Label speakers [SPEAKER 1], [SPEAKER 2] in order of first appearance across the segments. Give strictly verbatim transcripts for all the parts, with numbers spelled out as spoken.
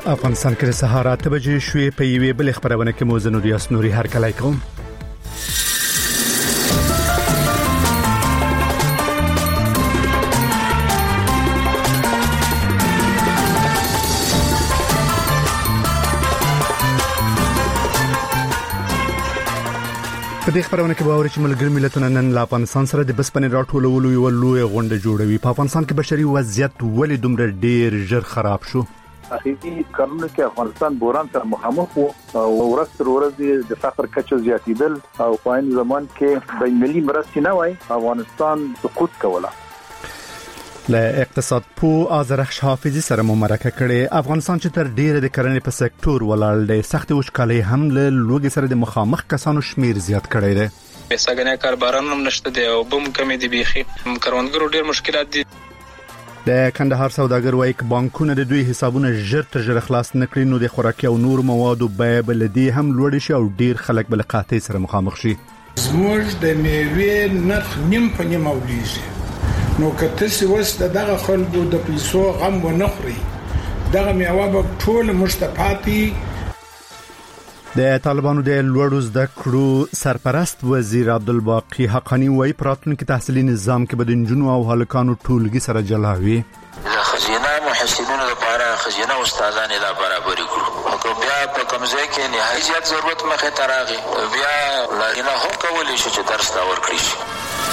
[SPEAKER 1] افغانستان کې سهار اته بجې شوې په یوې بل خبرونه کې مو زنور یاس نوري هر کله کوم په دې خبرونه کې باور چې ملګری ملتونه نن له افغانستان سره د بسپنې راټولولو یو لوی غونډه جوړوي. په افغانستان کې بشري وضعیت ولې دومره ډیر ژر خراب شو؟
[SPEAKER 2] حقیقي کارونه کې افغانستان بوران سره مخامخ وو او ورځ تر ورځې د فقر کچه زیاتېدل او په عین زمان کې بین المللي مرستې نه وای افغانستان سقوط کوله.
[SPEAKER 1] له اقتصاد پو آذرخش حافظي سره مرکه کړي. افغانستان چې تر ډیره د کرنې په سکتور ولاړ دی سخت وشکالۍ هم له لوګي سره د مخامخ کسانو شمیر زیات کړي دي.
[SPEAKER 3] پیسګنه کارباران هم نشته دی او بم کمی دی بيخي کروندګرو ډیر مشکلات دي.
[SPEAKER 1] د کندهار سوداګر وایي ک بانکونه د دوی حسابونه ژر تر ژره خلاص نکړي نو د خوراکي او نور موادو بیه بل دي هم لوړ شي او ډیر خلک بل قحطۍ سره مخامخ شي.
[SPEAKER 4] زموږ د میوې نرخ نیم په نیم اولیږي نو کته سی وس دغه خلکو د پیسو غم و نخري دغه میوه به ټول مشتپاتي.
[SPEAKER 1] د طالبانو د لوړو زده کړو سرپرست وزیر عبدالباقی حقانی وایي پراتونکو تحصیلي نظام کې به د نجونو او هلکانو ټولګي سره جلاوي.
[SPEAKER 5] خزینه محسنینو لپاره خزینه استادان لا برابر کړو او بیا په کوم ځای کې نهایي زیات ضرورت مخه تراغي بیا لارینه هم کولی شي چې درس دا ورکړي شي.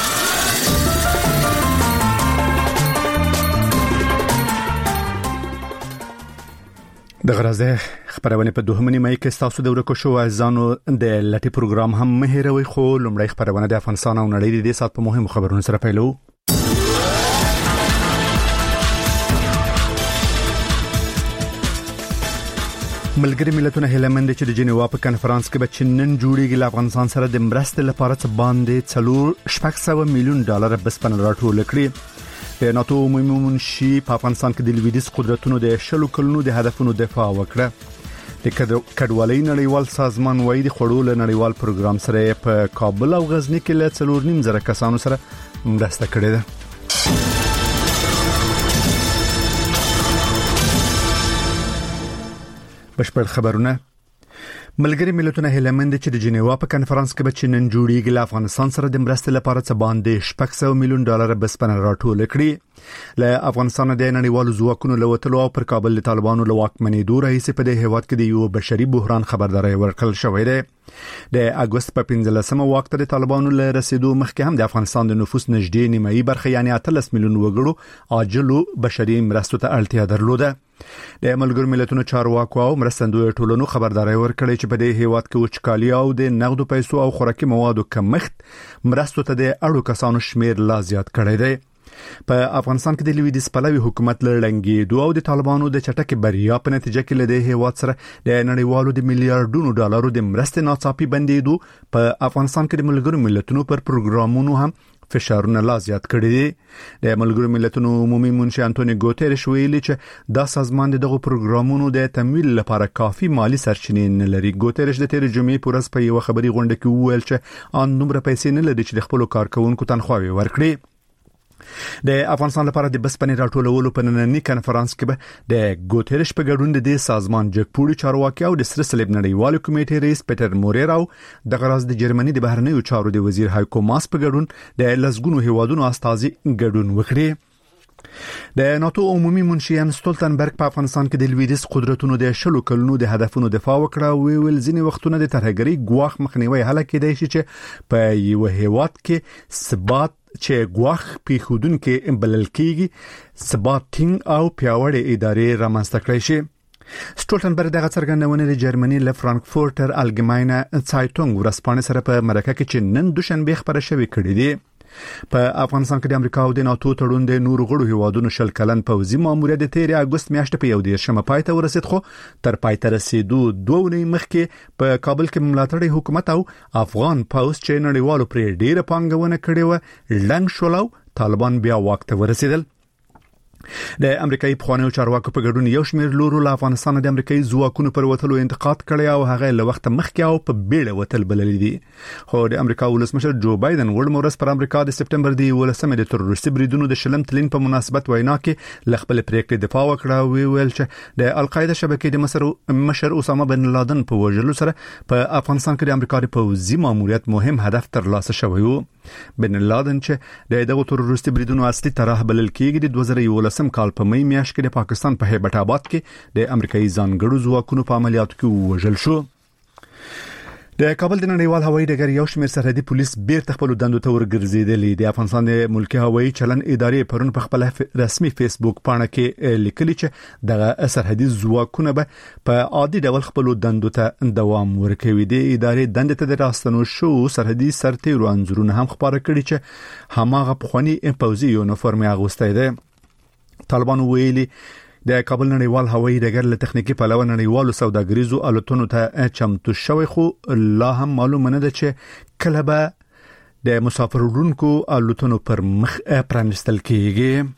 [SPEAKER 5] د غرازه خبرونه په دوه منی مې کې تاسو د ورکو شو ځانو د لټي پروګرام هم مهیروي خو لمړی خبرونه د افغانستان او نړۍ د دې سات په مهمو خبرونو سره پیلو. ملګری ملتونه هیلمند چې د جنیوا په کانفرنس کې به چنن جوړیږي له افغانستان سره د مرستې لپاره څه باندې څلور شپږ سوه میلیون ډالر بسپن راټول کړي. د ناتو عمومي منشي په افغانستان کې د لویدیځ قدرتونو د شلو کلونو د هدفونو دفاع وکړه. د کډوالۍ نړیوال سازمان وایي د خړو له نړیوال پروګرام سره په کابل او غزنی کې له څلور نیم زره کسانو سره مرسته کړې ده. بشپړ خبرونه. ملګری ملتونه هیلمند چې د جنیوا په کانفرنس کې به چنن جوړیږي له افغانستان سره د مرستې لپاره څه باندې شپږ سوه میلیون ډالر بسپن راټول کړي. له افغانستان د نړیوالو ځواکونو له وتلو او پر کابل د طالبانو له واکمنۍ دوه رئیس په دې هیواد کې د یو بشري بحران خبرداري ورکړل شوې ده. د اگست په پنځلسمه وخت د طالبانو له رسیدو مخکې هم د افغانستان د نفوس نږدې نیمایي برخه یعنی اتلس میلیون وګړو عاجلو بشري مرستو ته اړتیا درلوده. د ملګرو ملتونو چارواکو او مرستندوی ټولنو خبرداري ورکړې چې په دې هیواد کې وچکالي او د نقدو پیسو او خوراکي موادو کمښت مرستو ته د اړو کسانو شمیر لا زیات کړی دی. په افغانستان کې د لویدیځ پلوي حکومت لړنګېدو او د طالبانو د چټکې بریا په نتیجه کې له هیواد سره د نړیوالو د میلیارډونو ډالرو د مرستې ناڅاپي بندېدو په افغانستان کې د ملګرو ملتونو پر پروګرامونو هم فشارونه لا زیات کړي دي. د ملګرو ملتونو عمومي منشي انټونی ګوتریش ویلي چې دا سازمان دغه پروګرامونو د تمویل لپاره کافي مالی سرچینې نه لري. ګوتریش د تیر جمعې په ورځ په یو خبري غونډه کې وویل چې ان نمبر پیسې نه لري چې د خپل کارکونکو تنخواهي ورکړي. د افغانستان لپاره د بسپنې راټولولو په نننی کانفرنس کې به د ګوتریش په ګډون د دې سازمان جګپوړي چارواکي او د سره صلیب نړیوال کمیټې رئیس پیټر موریر او د غراز د جرمني د بهرنیو چارو د وزیر هایکو ماس په ګډون د لسګونو هیوادونو استازي ګډون وکړي. د ناتو عمومي منشي ان ستولتنبرګ په افغانستان کې د لویدیځ قدرتونو د شلو کلونو د هدفونو دفاع وکړه او ویل ځینې وختونه د ترهګرۍ ګواښ مخنیوي هله کېدای شي چې په یو هیواد کې ثبات چې ګواښ پیښودون کې بلل کېږي ثبات ټینګ او پیاوړې ادارې رامنځته کړی شي. سټولتنبرګ دغه څرګندونه د جرمني له فرانکفورټر الګماینه سایټونګ ورځپاڼې سره په مرکه کې چې نن دوشنبه خبره شوې کړې دي. په افغانستان کې د امریکا او د ناتو تړون د نور غړو هیوادونو شل کلن پوځي ماموریت د تیر اگست میاشتې په یو دیرشمه پای ته ورسید خو تر پای ته رسیدو دوه ونې مخکې په کابل کې ملاتړي حکومت او افغان پوځ چې نړیوالو پرې ډیره پانګونه کړې و لنګ شول او طالبان بیا واک ته ورسیدل. د امریکایي پخوانیو چارواکو په ګډون یو شمېر لورو له افغانستان د امریکایي ځواکونو پر وتلو انتقاد کړی او هغه له وخت مخکې او په بیړه وتل بللی دي. خو د امریکا ولسمشر جو بایدن وړمورس پر امریکا د سپټمبر د ولسمې د تروریستي بریدونو د شلم تلین په مناسبت وینا کې ل خپل پریکړې دفاع وکړه او ویل چې د القاعده شبکې د مصر مشر اسامه بن لادن په وژلو سره په افغانستان کې د امریکا د پوځي ماموریت مهم هدف ترلاسه شوی و. بن لادن چې د دغه تروریستي بریدونو اصلي طرح بلل کېږي د دوه زره یولسم کال په مې میاشت کې د پاکستان په هیبت آباد کې د امریکایي ځانګړو ځواکونو په عملیاتو کې وژل شو. د کابل د نړیوال هوایي ډګر یو شمېر سرحدي پولیس بیرته خپل دندو ته ورګرځېدلي. د افغانستان د ملکی هوایي چلن ادارې پرون په خپل رسمي فیسبوک پاڼه کې لیکلي چې دغه سرحدي ځواکونه به په عادي ډول خپل دندو ته دوام ورکوي. د ادارې دندې ته د راستنو شو سرحدي سرتیرو انځورونه هم خبره کړي چې هماغه پخوانی پوځي یونیفورم اغوستی دی. طالبان ویلي د کابل نړیوال هوایي ډګر له تخنیکی پلوه نړیوالو سوداګریزو الوتنو ته چمتو شوی، خو لا هم معلومه نه ده چې کله به د مسافرونکو الوتنو پر مخ پرانستل کیږي.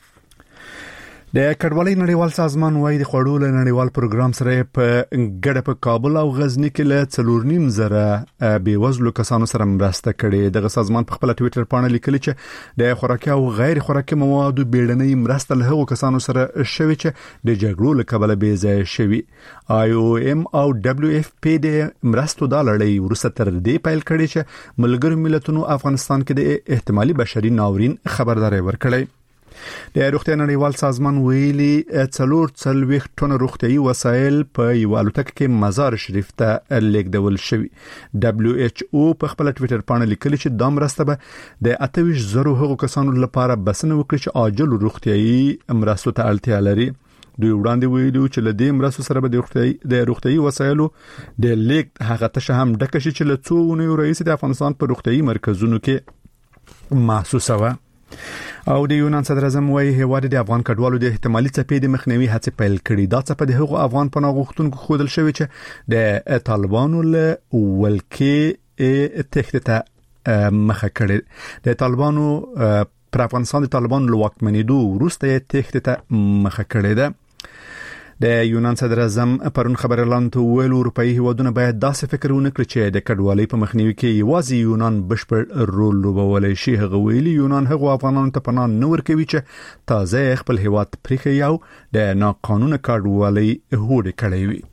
[SPEAKER 5] د کډوالۍ نړیوال سازمان وايي د خوړو له نړیوال پروګرام سره په ګډه په کابل او غزنی کې له څلور نیم زره بیوزلو کسانو سره مرسته کړې. دغه سازمان په خپل ټوئیټر باندې لیکلي چې د خوراکي او غیر خوراکي موادو بیړنۍ مرسته له هغو کسانو سره شوي چې د جګړو له کبله بې ځایه شوي. آی او ام او دبليو اف پی د مرستو د لړۍ وروسته تر دې پیل کړي چې ملګرو ملتونو افغانستان کې د احتمالي بشري ناورین خبرداري ورکړي. د روغتیا نړیوال سازمان ویلي څلور څلوېښت ټن روغتیايي وسایل په یو الوتکه کې مزار شریف ته لیږدول شوي. دبليو ایچ او په خپل ټوئیټر باندې لیکلي چې دا مرسته به د اته ویشت زره هغو کسانو لپاره بسنه وکړي چې عاجل روغتیايي مرستو ته اړتیا لري. دوی وړاندې ویلي چې له دې مرستو سره به د روغتیايي د روغتیايي وسایلو د لیږد هغه تشه هم ډکه شي چې له څو اونیو راهیسې د افغانستان په روغتیايي مرکزونو کې محسوسه وه. او د یونان صدر اعظم وايي هیواد د افغان کډوالو د احتمالي څپې د مخنیوي هڅې پیل کړي. دا څپه د هغو افغان پناه غوښتونکو خودل شوی چې د طالبانو له ولکې تخته ته مخه کړي. د طالبانو پر افغانستان د طالبانو له واکمنېدو وروسته تخته ته مخه کړي ده. د یونان صدر اعظم پرون خبر اعلان ته ویل اروپאי هیوادونه باید داسې فکر ونه کړي چې د کډوالۍ په مخنیوي کې یوازې یونان بشپړ رول لوبولی شي. هغه ویلي یونان هغو افغانانو ته پناه نه ورکوي چې تازه خپل هیواد پریښی او د ناقانونه کډوالۍ هوډ کړی وي.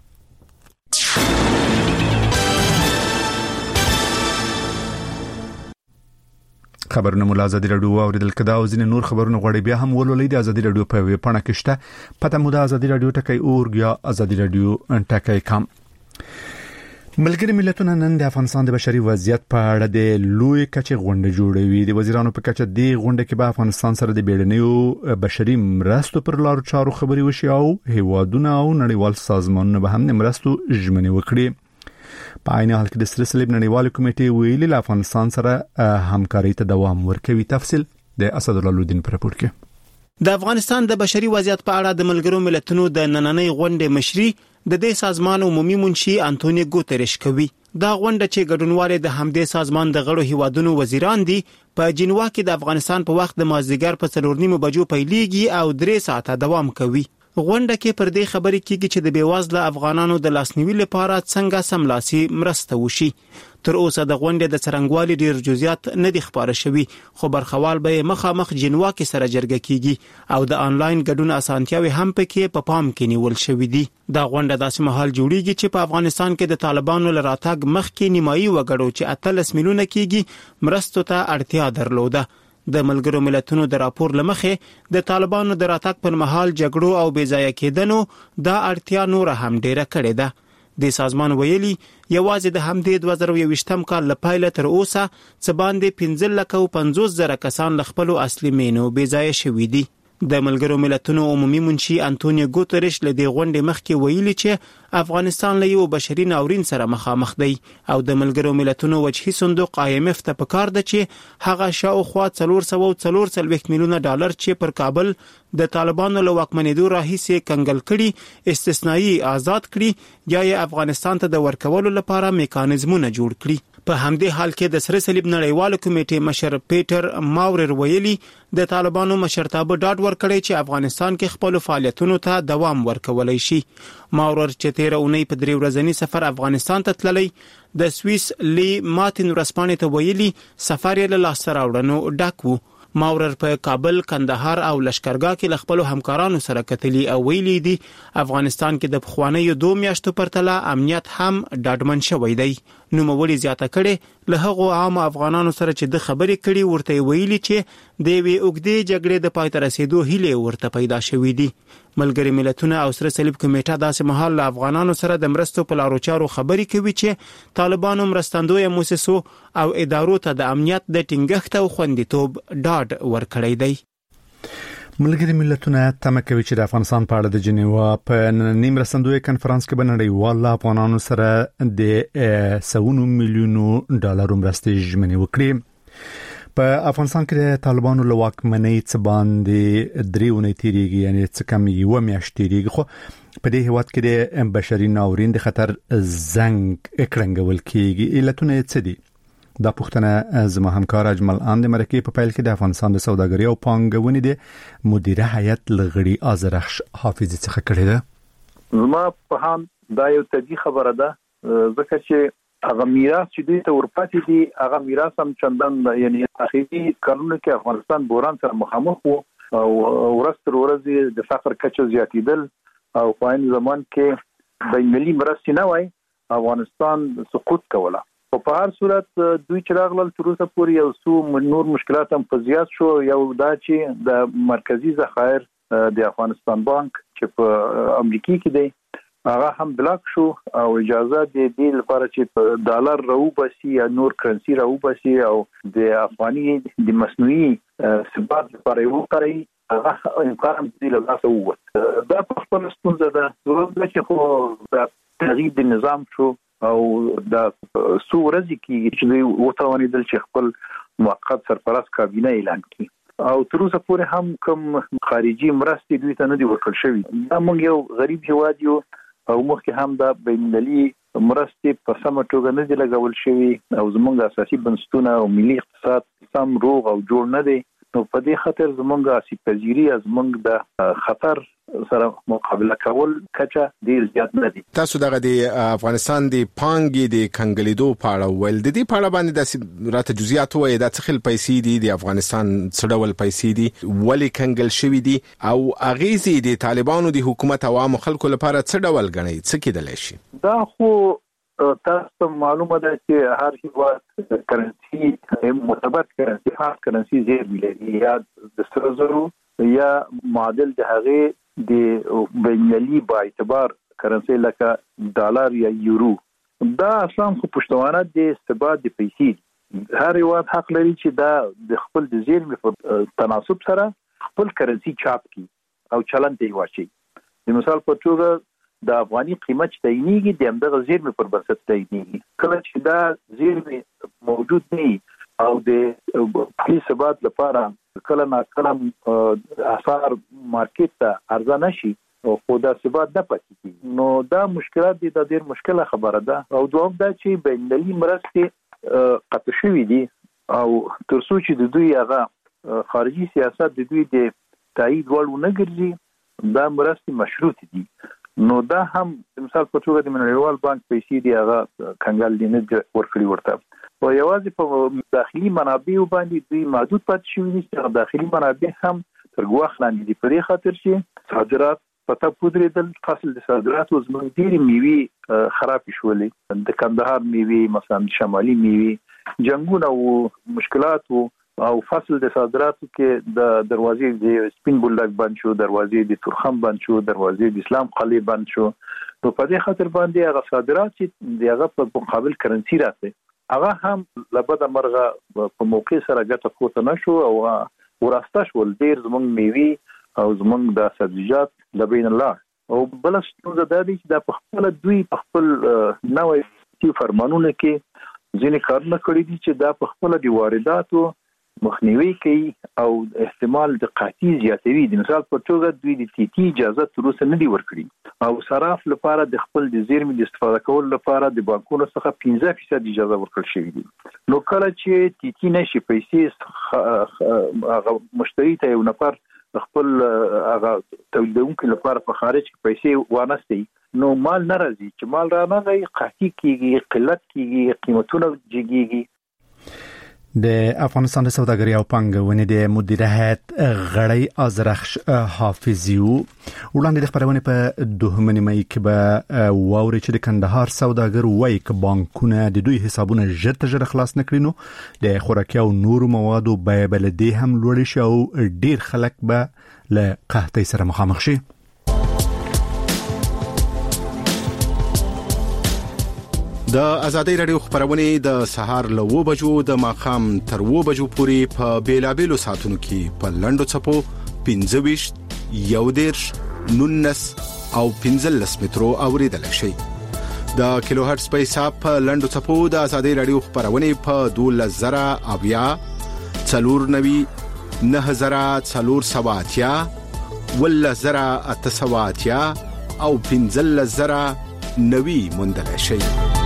[SPEAKER 5] خبرونه مو ازادي رادیو اوریدل کدا او ځینې نور خبرونه غوړي بیا هم ولولې د ازادي رادیو په ویب پاڼه کې شته. پته مو د ازادي رادیو ټکی اورګ یا ازادي رادیو ټکی کام. ملګری ملتونه نن د افغانستان د بشري وضعیت په اړه د لوی کچې غونډه جوړوي. د وزیرانو په کچه د غونډه کې به افغانستان سره د بیړنیو بشري مرستو پر لارو چارو خبري وشي او هیوادونه او نړیوال سازمانونه به هم مرستو ژمنې وکړي. په عین حال کې د سره صلیب نړیوال کمیټې ویلي له افغانستان سره همکاري ته دوام ورکوي. تفصیل د اسد الله لودین پر راپور کې.
[SPEAKER 6] د افغانستان د بشري وضعیت په اړه د ملګرو ملتونو د نننۍ غونډې مشري د دې سازمان عمومي منشي انټونیو ګوتریش کوي. دا غونډه چې ګډونوال د همدې سازمان د غړو هیوادونو وزیران دي په جنوا کې د افغانستان په وخت د مازدیګر په څلور نیمو بجو پیلېږي او درې ساعته دوام کوي. غونډه کې پر دې خبرې کېږي چې د بیوزله افغانانو د لاسنیوي لپاره څنګه سملاسي مرسته وشي. تر اوسه د غونډې د څرنګوالي ډیر جزئیات نه دي خبره شوي، خو برخوال به مخامخ جنوا کې سره جرګه کیږي او د انلاین ګډون اسانتیاوي هم پکې په پام کې نیول شوې دي. دا غونډه داسې مهال جوړیږي چې په افغانستان کې د طالبانو لراتګ مخکې نیمایي وګړو چې اتلس میلیونه کېږي مرستو ته اړتیا درلوده. د ملګرو ملتونو د راپور لمخې د طالبانو د راتګ پر مهال جګړو او بې ځایه کېدنو دا اړتیا نور هم ډیره کړې ده. د سازمان ویلي یوازې د همدې دوه زره یوویشتم کال له پیله تر اوسه څه باندې پنځه لکه او پنځوس زره کسان له خپلو اصلي مینو بې ځایه شوي دي. د ملګرو ملتونو عمومي منشي انټونیو ګوتریش له دې غونډې مخکې ویلي چې افغانستان له یو بشري ناورین سره مخامخ دی او د ملګرو ملتونو وجهي صندوق آی ایم اف ته پکار ده چې هغه شاوخوا څلور سوه څلور څلوېښت میلیونه ډالر چې پر کابل د طالبانو له واکمنېدو راهیسې کنګل کړي استثنایی آزاد کړي یا یې افغانستان ته د ورکولو لپاره میکانیزمونه جوړ کړي. په همدې حال کې د سره صلیب نړیوال کمیټې مشر پیټر ماورر ویلي د طالبانو مشرتابه ډاډ ورکړی چې افغانستان کې خپل فعالیتونو ته دوام ورکولای شي. ماورر چې تیر اونۍ په درې ورځنی سفر افغانستان ته تللی د سویس لی مارټین ورسپانې ته ویلي سفر یې له لاسته راوړنو ډک و. ماورر په کابل، کندهار او لشکرګاه کې ل خپل همکارانو سره کتلی او ویلي دي افغانستان کې د پخوانیو دوه میاشتو پرتله امنیت هم ډاډمن شوی دی. نو مولي زیاته کړي له هغو عام افغانانو سره چې د خبرې کړي ورته ویلي چې د وی اوګدې جګړې د پای ته رسیدو هیله ورته پیدا شوې دي. ملګری ملتونه او سره صلیب کمیټه داسې مهال له افغانانو سره د مرستو په لارو چارو خبرې کوي چې طالبانو مرستندوی موسسو او ادارو ته د امنیت د ټینګښت او خوندیتوب ډاډ ورکړی دی.
[SPEAKER 5] ملګری ملتونه تمه کوي چې د افغانستان په اړه د جنیوا په نیم مرستندوی کانفرنس کې بنړیوال افغانانو سره د سونو میلیونو ډالر مرستې ژمنې وکړي. په افغانستان کې د طالبانو له واکمنۍ څخه باندې درېونه تیریږي، یعنی څه کم یو میاشت تیریږي، خو په دې هیواد کې د بشري ناورین د خطر زنګ اکرنګول کیږي. علتونه څه دي؟ دا پوښتنه زما همکار اجمل آن د مرکې په پیل کې د افغانستان د سوداګرۍ او پانګونې د مدیره هیئت لغړي آذرخش حافظي څخه کړې ده.
[SPEAKER 2] زما په هم دا یو تدی خبره ده، ځکه چې هغه میراث چې دوی ته ورپاتې دي هغه میراث هم چندان، یعنی اخیری کارونه کې افغانستان بحران سره مخامخ وو او ورځ تر ورځې د فقر کچه زیاتېدل او په عین زمان کې بین المللي مرستې نه وای، افغانستان سقوط کوله. په هر صورت دوی چې راغلل تر اوسه پورې یو څو نور مشکلات هم په زیات شو. یو دا چې د مرکزی ذخایر د افغانستان بانک چې په امریکا کې دی هغه هم بلاک شو او اجازه د دې لپاره چې ډالر راوباسي یا نور کرنسي راوباسي او د افغاني د مصنوعي ثبات لپاره یو کاری هغه امکان هم دی له لاسه ووت. دا په خپل ستونزه ده، ضرورت چې خو د تغییر د نظام شو او د څو ورځې کې چې دوی وتوانېدل چې خپل موقت سرپرست کابینه اعلان کړي او تر اوسه پورې هم کوم خارجي مرستې دوی ته نه دي ورکړل شوې. دا موږ یو غریب هیواد یو او مخکې هم د بین المللي مرستې په سمه توګه نه دي لګول شوې او زموږ اساسي بنسټونه او ملي اقتصاد سم روغ او جوړ نه دي. نو په دې خاطر زموږ اساسي پذیری از موږ د خطر سره مقابله کول کچه ډیر زیات نه دي.
[SPEAKER 7] تاسو دغه د افغانستان د پانګې د کنګلیدو په اړه ول د دې په اړه باندې د راته جزئیات وایي د څخل پیسې دي د افغانستان څډول پیسې دي ولی کنګل شوی دي او اغیزي د طالبانو د حکومت او عام خلکو لپاره څډول غني څه کېدل شي؟ دا
[SPEAKER 2] خو تاسو معلومه ده چې هر هیواد کرنسي معتبر کرنسي خاص کرنسي زیر لري یا د سره زرو یا معادل د هغه د بینالي با اعتبار کرنسي لکه ډالر یا یورو. دا اصلا خو پښتوانه د ثبات د پیسې هر هیواد حق لري چې دا د خپل د زیر په تناسب سره خپل کرنسي چاپ کړي او چلن دی واچي. د مثال په توګه د افغاني قیمت تعینېږي د همدغه زیرمې پر بنسټ تعینېږي. کله چې دا زیرمې موجود نه او د پولي ثبات لپاره کله نا کله اسعار مارکیټ ته عرضه نشي او خو دا ثبات نه پاتې کیږي، نو دا مشکلات دي. دا ډېر مشکله خبره ده. او دوم دا چې بین المللي مرستې قطع شوي دي او تر څو چې د دوی هغه خارجي سیاست د دوی د تایید وړ ونه ګرځي دا مرستې مشروط دي. نو دا هم مثال په توګه د نړیوال بانک پیسې دی هغه کنګل دي نه ورکړي ورته او یوازې په داخلي منابع باندې دوی محدود پاتې شوي دي چې داخلي منابع هم تر ګواښ لاندې دي په دې خاطر چې صادرات پته پودرېدل. فصل د صادراتو زموږ ډېرې میوې خراب شولې، د کندهار میوې مثلا شمالي میوې جنګونه او مشکلات او فصل د صادراتو کې د دروازې د سپین بولډک بند شو، دروازې د تورخم بند شو، دروازې د اسلام قلعه بند شو. نو په دې خاطر باندې هغه صادرات چې دغه په مقابل کرنسي راځي هغه هم لبد مرغه په موقع سره ګټه کوته نشو او وراسته شول. ډیر زمونږ میوي او زمونږ د سبزیجات لبین الله او بل څه د دې چې د خپل دوی په خپل نوې فرمانونه کې ځینې کارونه کړی دي چې د خپل د وارداتو مخنیوي کوي او احتمال د قحطي زیاتوي. د مثال په توګه دوی د تی تی اجازه تر اوسه نه دی ورکړي او صراف لپاره د خپل د زیرمې د استفاده کول لپاره د بانکونو څخه پنځه فیصد اجازه ورکړل شوې دي. نو کله چې تی تی نشي پیسې هغه مشتری ته یو نفر خپل هغه تولیدونکو لپاره په خارج کې پیسې وانهستي نو مال ناراضي چې مال را نه غي قحطي کیږي، قلت کیږي، قیمتونه جګیږي.
[SPEAKER 5] د افغانستان د سوداګرۍ او پانګونې د مدیر هیئت غړی آذرخش حافظیو وړاندې د خبرونه په دوهمه نیمه کې به واوري چې د کندهار سوداګر وایي ک بانکونه د دوی حسابونه ژر تر ژره خلاص نکړي نو د خوراکي او نورو موادو بیه بل دي هم لوړ شي او ډیر خلک به له قحطۍ سره مخامخ شي.
[SPEAKER 7] د ازادي رادیو خبرونه د سهار له و بجو د ماخام تر و بجو پورې په بیلابېلو ساتونو کې په لندو چپو پنځه ویشت یو دیرش نونس او پنځلس مترو اوریدل شي. د کیلو هرتز په حساب په لندو چپو د ازادي رادیو خبرونه په دوله زرا اویا څلور نوي نه زرا څلور سواتیا ولا زرا اتسواتیا او پنځلس زرا نوي مندل شي.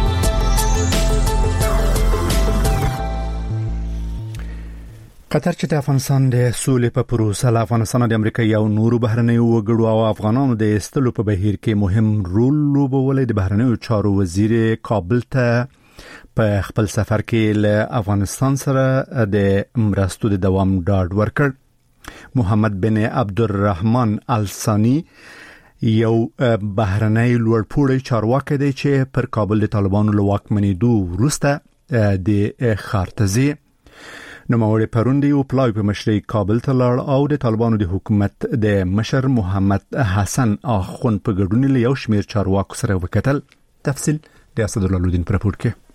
[SPEAKER 5] قطر چې د افغانستان د سولې په پروسه له افغانستان او د امریکا یو نورو بهرنیو وګړو او افغانانو د استلو په بهیر کې مهم رول لوبولې. د بهرنیو چارو وزیر کابل ته په خپل سفر کې له افغانستان سره د مرستو د دوام ډاډ ورکړ. محمد بن عبدالرحمن الثانی یو بهرنی لوړپوړی چارواکي دی چې پر کابل د طالبانو له واکمنېدو وروسته د خارتزي نوموړي پروندي او پلاوی په مشرۍ کابل ته لاړ او د طالبانو د حکومت د مشر محمد حسن اخوند په ګډون له یو شمېر چارواکو سره وکتل. تفصیل د اسد الله لودین پر راپور کې.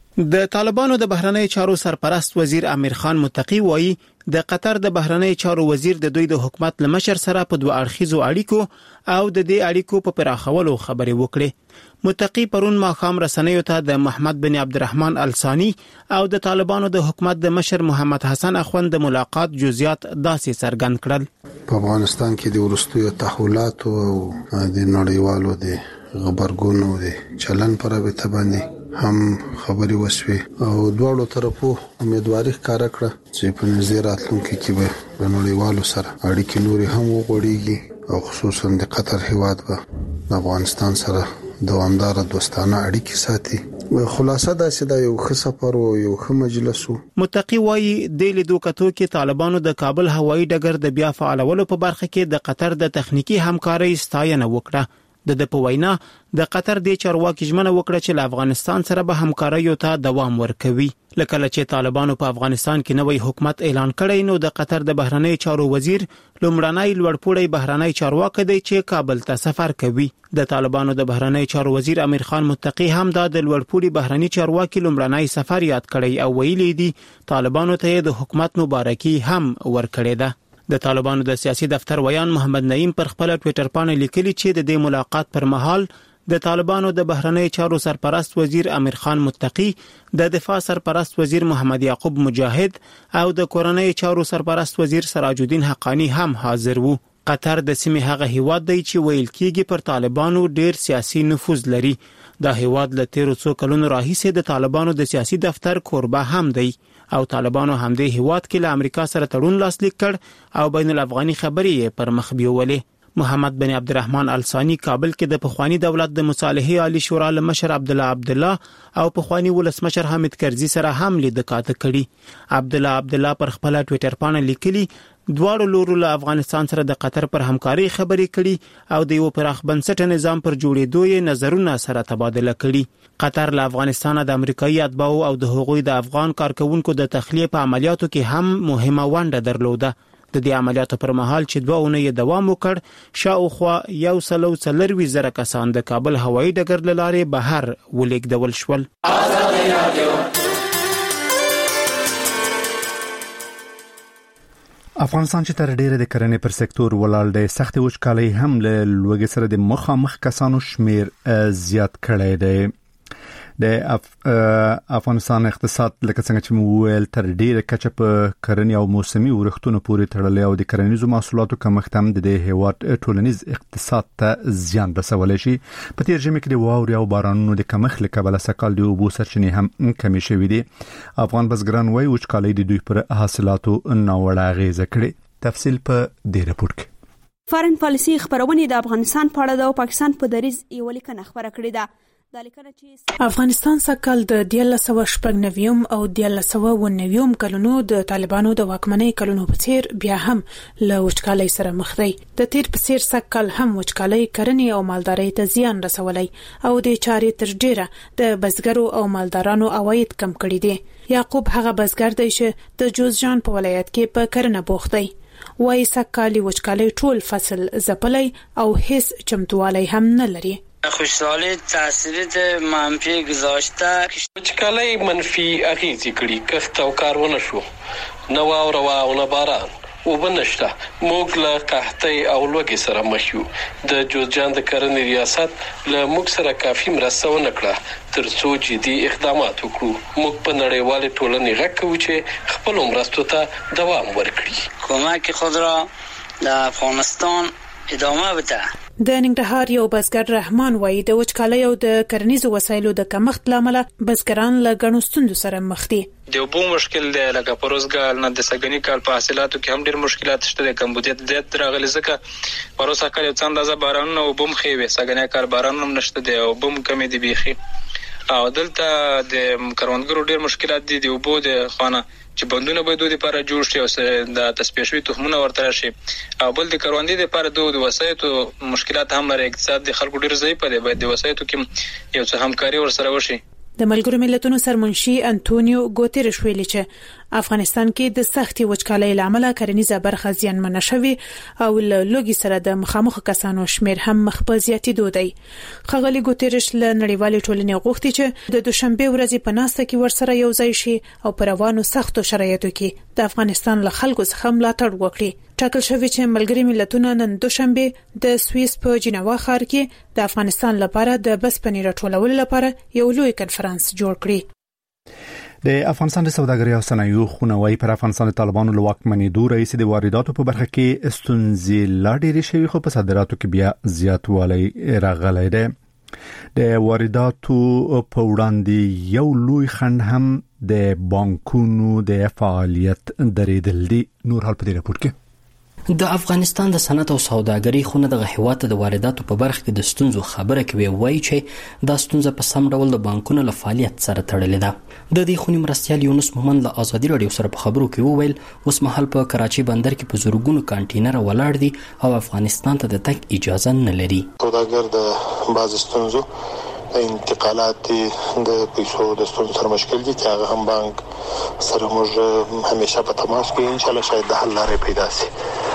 [SPEAKER 6] د طالبانو د بهرنی چارو سرپرست وزیر امیر خان متقی وایي د قطر د بهرنی چارو وزیر د دوی د حکومت له مشر سره په دوه اړخیزو اړیکو او د دې اړیکو په پراخولو خبرې وکړې. متقی پرون ماخام رسنیو ته د محمد بن عبدالرحمن الثانی او د طالبانو د حکومت د مشر محمد حسن اخوند د ملاقات جزئیات داسې څرګند کړل.
[SPEAKER 8] په افغانستان کې د ورستیو تحولات او د نړیوالو د خبرګونو د چلن پر رابطه باندې هم خبري وشوي او دواړو طرفو امیدواري ښکارا کړه چې په نږدې راتلونکي کې به د نړیوالو سره اړیکې نورې هم وغوړېږي او خصوصا د قطر هیواد به د افغانستان سره دوامدار دوستانه اړیکې ساتي. خلاصه دا چې دا یو ښه سفر او یو ښه مجلس وو.
[SPEAKER 6] متقی وایي د لیدو کتو کې طالبانو د کابل هوایي ډګر د بیا فعالولو په برخه کې د قطر د تخنیکی همکارۍ ستاینه وکړه. د د په وینا د قطر د چارواکي ژمنه وکړه چې له افغانستان سره به همکارۍ ته دوام ورکوي. لکه چې طالبانو په افغانستان کې نوې حکومت اعلان کړی نو د قطر د بهرنی چارو وزیر لومړنی لوړپوړی بهرنی چارواکي دی چې کابل ته سفر کوي. د طالبانو د بهرنی چارو وزیر امیر خان متقی هم د لوړپوړي بهرنی چارواکي لومړنی سفر یاد کړی او ویلي دي طالبانو ته د حکومت مبارکي هم ورکړې ده. د طالبانو د سیاسي دفتر ویان محمد نعیم پر خپل ټوئیټر باندې لیکلي چې د دې ملاقات پر مهال د طالبانو د بهرنی چارو سرپرست وزیر امیر خان متقی، د دفاع سرپرست وزیر محمد یعقوب مجاهد او د کورنۍ چارو سرپرست وزیر سراج الدین حقانی هم حاضر وو. قطر د سیمې هغه هیواد دی چې ویل کېږي پر طالبانو ډیر سیاسي نفوذ لري. دا هیواد له تیرو څو کلونو راهیسې د طالبانو د سیاسي دفتر کوربه هم دی او طالبانو همدې هیواد کې له امریکا سره تړون لاسلیک کړ او بین الافغاني خبرې پر مخ بیولې. محمد بن عبدالرحمن الثانی کابل کې د پخوانی دولت د مصالحې عالی شورا له مشر عبد الله عبد الله او پخوانی ولسمشر حامد کرزي سره هم لید کاته کړي. عبد الله عبد الله پر خپل ټوئیټر باندې لیکلي دواړو لورو له افغانستان سره د قطر پر همکاري خبرې کړي او د یو پراخ بنسټ نظام پر جوړېدو یې نظرونه سره تبادله کړي. قطر له افغانستان د امریکایي اتباعو او د هغوی د افغان کارکونکو د تخلیه په عملیاتو کې هم مهمه ونډه درلوده. د دې عملیاتو پر مهال چې دوه اونۍ دوام وکړ، شاوخوا یو سلو څلروي زره کسان د کابل هوایي ډګر له لارې بهر ولېږدول شول.
[SPEAKER 5] افغانستان چې تر ډیره د کرنې پر سکتور ولاړ دی، سخت وچکالۍ هم له لوږې سره د مخامخ کسانو شمیر زیات کړی دی.
[SPEAKER 1] د افغانستان اقتصاد لکه څنګه چې مویل تر ډیره کچه په کرنې او موسمي ورښتونو پورې تړلې او د کرنیزو محصولاتو کمښت هم د هیواد ټولنیز اقتصاد ته زیان رسولی شي. په تیر ژمي کې د واورې او بارانونو د کمښت له کبله سږکال د اوبو سرچینې هم کمې شوې دي. افغان بزګران وايي وچکالۍ د دوی پر حاصلاتو ناوړه اغیزه کړې. تفصیل په دې راپور کې.
[SPEAKER 9] فارن پالیسي خبرونه د افغانستان په اړه د پاکستان په دریځ یو لیکنه خبره کړې ده.
[SPEAKER 10] افغانستان سکهال د دیارلس سوه شپږ نویم او دیارلس سوه اووه نویم کلونو د طالبانو د واکمنۍ کلونو په څیر بیا هم له وچکالۍ سره مخ دی. د تیر په څیر سکهال هم وچکالۍ کرنې او مالدارۍ ته زیان رسولی او د چارې تر ډیره د بزګرو او مالدارانو عواید کم کړي دي. یعقوب هغه بزګر دی چې د جوزجان په ولایت کې په کرنه بوخت دی. وايي سکهال وچکالۍ ټول فصل ځپلی او هیڅ چمتووالی هم نه لري.
[SPEAKER 11] خوشحالی تاثیرات منفی گذاشته
[SPEAKER 12] وچکالۍ منفی اغیزې کړي کښت او کارونه شو نو او روا او نه باران او بنشته موږ له قحطۍ او لوږې سره مخ یو. د جوزجان د کرنې ریاست له موږ سره کافي مرسته ونه کړه تر څو جدي اقدامات وکړو. موږ په نړیوال ټولنې غږ کوو چې خپل مرستو ته دوام ورکړي.
[SPEAKER 11] کمک خود را د افغانستان ادامه بده.
[SPEAKER 10] د ننګرهار یو بزګر رحمان وایي د وچکالۍ او د کرنیزو وسایلو د کمښت لامل بزګران له ګڼو ستونزو سره مخ دي.
[SPEAKER 3] د اوبو مشکل دی لکه پروزګال نه د سګنی کال په حاصلاتو کې هم ډېر مشکلات شته. د کمبودیت زیات راغلي ځکه پروسه کال یو څه اندازه بارانونه او بم خېوي سګنی کال باران هم نشته دی او بم کمی دی بيخي او دلته د کروندګرو ډېر مشکلات دي. د اوبو د خانه چې بندونه به دوی لپاره جوړ شي او د تسپیشوي تخمونه ورته راشي او بل د کروندې لپاره دوی د وسایتو مشکلات هم لري. اقتصاد د خلکو ډېر ضعیف دی. باید د وسایتو کې یو څه همکاري ورسره وشي.
[SPEAKER 10] د ملګرو ملتونو سرمنشي انټونیو ګوتيرش ویلي چې افغانستان کې د سختي وچکالۍ لامل کرنیزه برخه زیانمنه شوې او له لوګي سره د مخامخ کسانو شمیر هم مخ په زیاتېدو دی. خغلی ګوتيرش له نړیوالې ټولنې غوښتي چې د دوشنبه ورځې په ناسته کې ورسره یو ځای شي او پر روانو سختو شرایطو کې د افغانستان له خلکو څخه ملاتړ وکړي. ټاکل شوی چې ملګري ملتونه نن دوشنبه د سوئیس په جنیوا ښار کې د افغانستان لپاره د بسپنې راټولولو لپاره یو لوی کنفرانس جوړ کړي.
[SPEAKER 1] د افغانستان د سوداګرۍ او صنایعو خونوي پر افغانستان د طالبانو لواکمنۍ دوه رئیس د وارداتو په برخه کې استونزې لا ډېرې شوي خو په صادراتو کې بیا زیاتوالی راغلی دی. د وارداتو په وړاندې یو لوی خنډ هم د بانکونو د فعالیت درېدل دي. نور حال په دې راپور کې
[SPEAKER 13] د افغانستان د صنعت او سوداګرۍ خونه د هیواد د وارداتو په برخه کې د ستونزو خبره کوي. وایي چې دا ستونزه په سم ډول د بانکونو له فعالیت سره تړلې ده. د دې خونې مرستیال یونس مومند له آزادي رادیو سره په خبرو کې وویل اوس مهال په کراچي بندر کې په زورګونو کانټینر ولاړ دي او افغانستان ته د تګ اجازه نه لري.
[SPEAKER 14] سوداګر د بعض ستونزو انتقالات د پیسو د ستونزو سره مشکل دي چې هغه هم بانک سره موږ همیشه په تماس کې ان شاء الله شاید د حل لارې پیدا شي.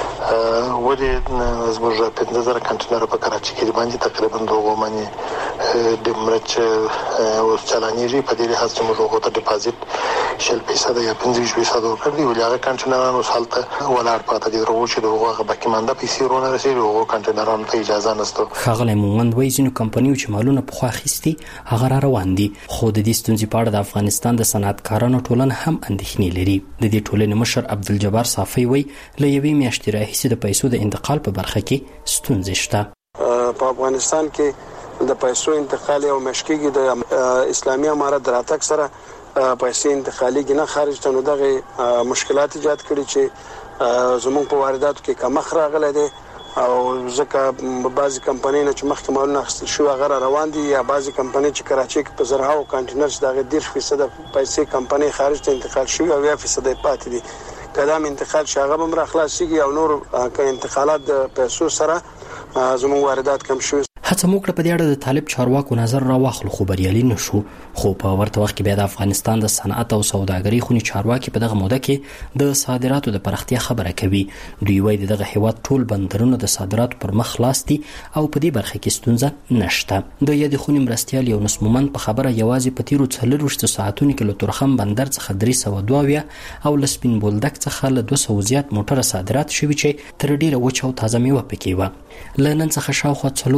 [SPEAKER 14] ولې زموږ پنځه زره کانټینر په کراچي کې باندې تقریبا دوه باندې د مرچ او چلانیږي په دې لحاظ چې موږ وګورو ډیپازیټ شل فیصد یا پنځه فیصد ورکړي ولې هغه کانټینرانو حالت ولاړ پاتې دي ورو چې دغه باقي مانده پیسې رونه رسېږي او کانټینرانو ته اجازه نشته.
[SPEAKER 13] خغلی مومند وایي ځینو کمپنیو چې مالونه په خوا اخیستي هغه را روان دي خو د دې ستونزې په اړه د افغانستان د صنعتکارانو ټولنه هم اندېښنې لري. د دې ټولنې مشر عبدالجبار صافی وایي له یوې میاشتې راهیسې د پیسو د انتقال په برخه کې ستونزې شته.
[SPEAKER 15] په افغانستان کې د پیسو انتقال او مشکېږي د اسلامي امارت دراتک سره پیسې انتقالي نه خارج ته نو دغه مشکلات ایجاد کړي چې زموږ په وارداتو کې کمښت راغلی دی او ځکه بعضی کمپنۍ نه چې مخکې مالونه اخیستل شوي هغه روان دي یا بعضی کمپنۍ چې کراچۍ کې په زرهاو کانټینر چې دغه دېرش فیصده پیسې کمپنۍ خارج ته انتقال شوي او اویا فیصده یې پاتې دي. کدام انتقال شاغه بم را خلاصيږي او نور که انتقالات د پیسو سره زموږ واردات کم شوي.
[SPEAKER 13] هڅه مو کړه په دې اړه د طالب چارواکو نظر راواخلو خو بریالي نشو. خو په ورته وخت کې بیا د افغانستان د صنعت او سوداګرۍ خونې چارواکي په دغه موده کې د صادراتو د پراختیا خبره کوي. دوی وایي دغه هیواد ټول بندرونه د صادراتو پر مخ خلاص دي او په دې برخه کې ستونزه نشته. د یادې خونې مرستیال یونس مومند په خبره یوازې په تیرو څلورویشتو ساعتونو کې له تورخم بندر څخه درې سوه دوه اویا او له سپین بولدک څخه له دوه سوه زیات موټره صادرات شوي چې تر ډیره وچه او تازه میوه پکې وه. له نن څخه شاوخوا څلور اونۍ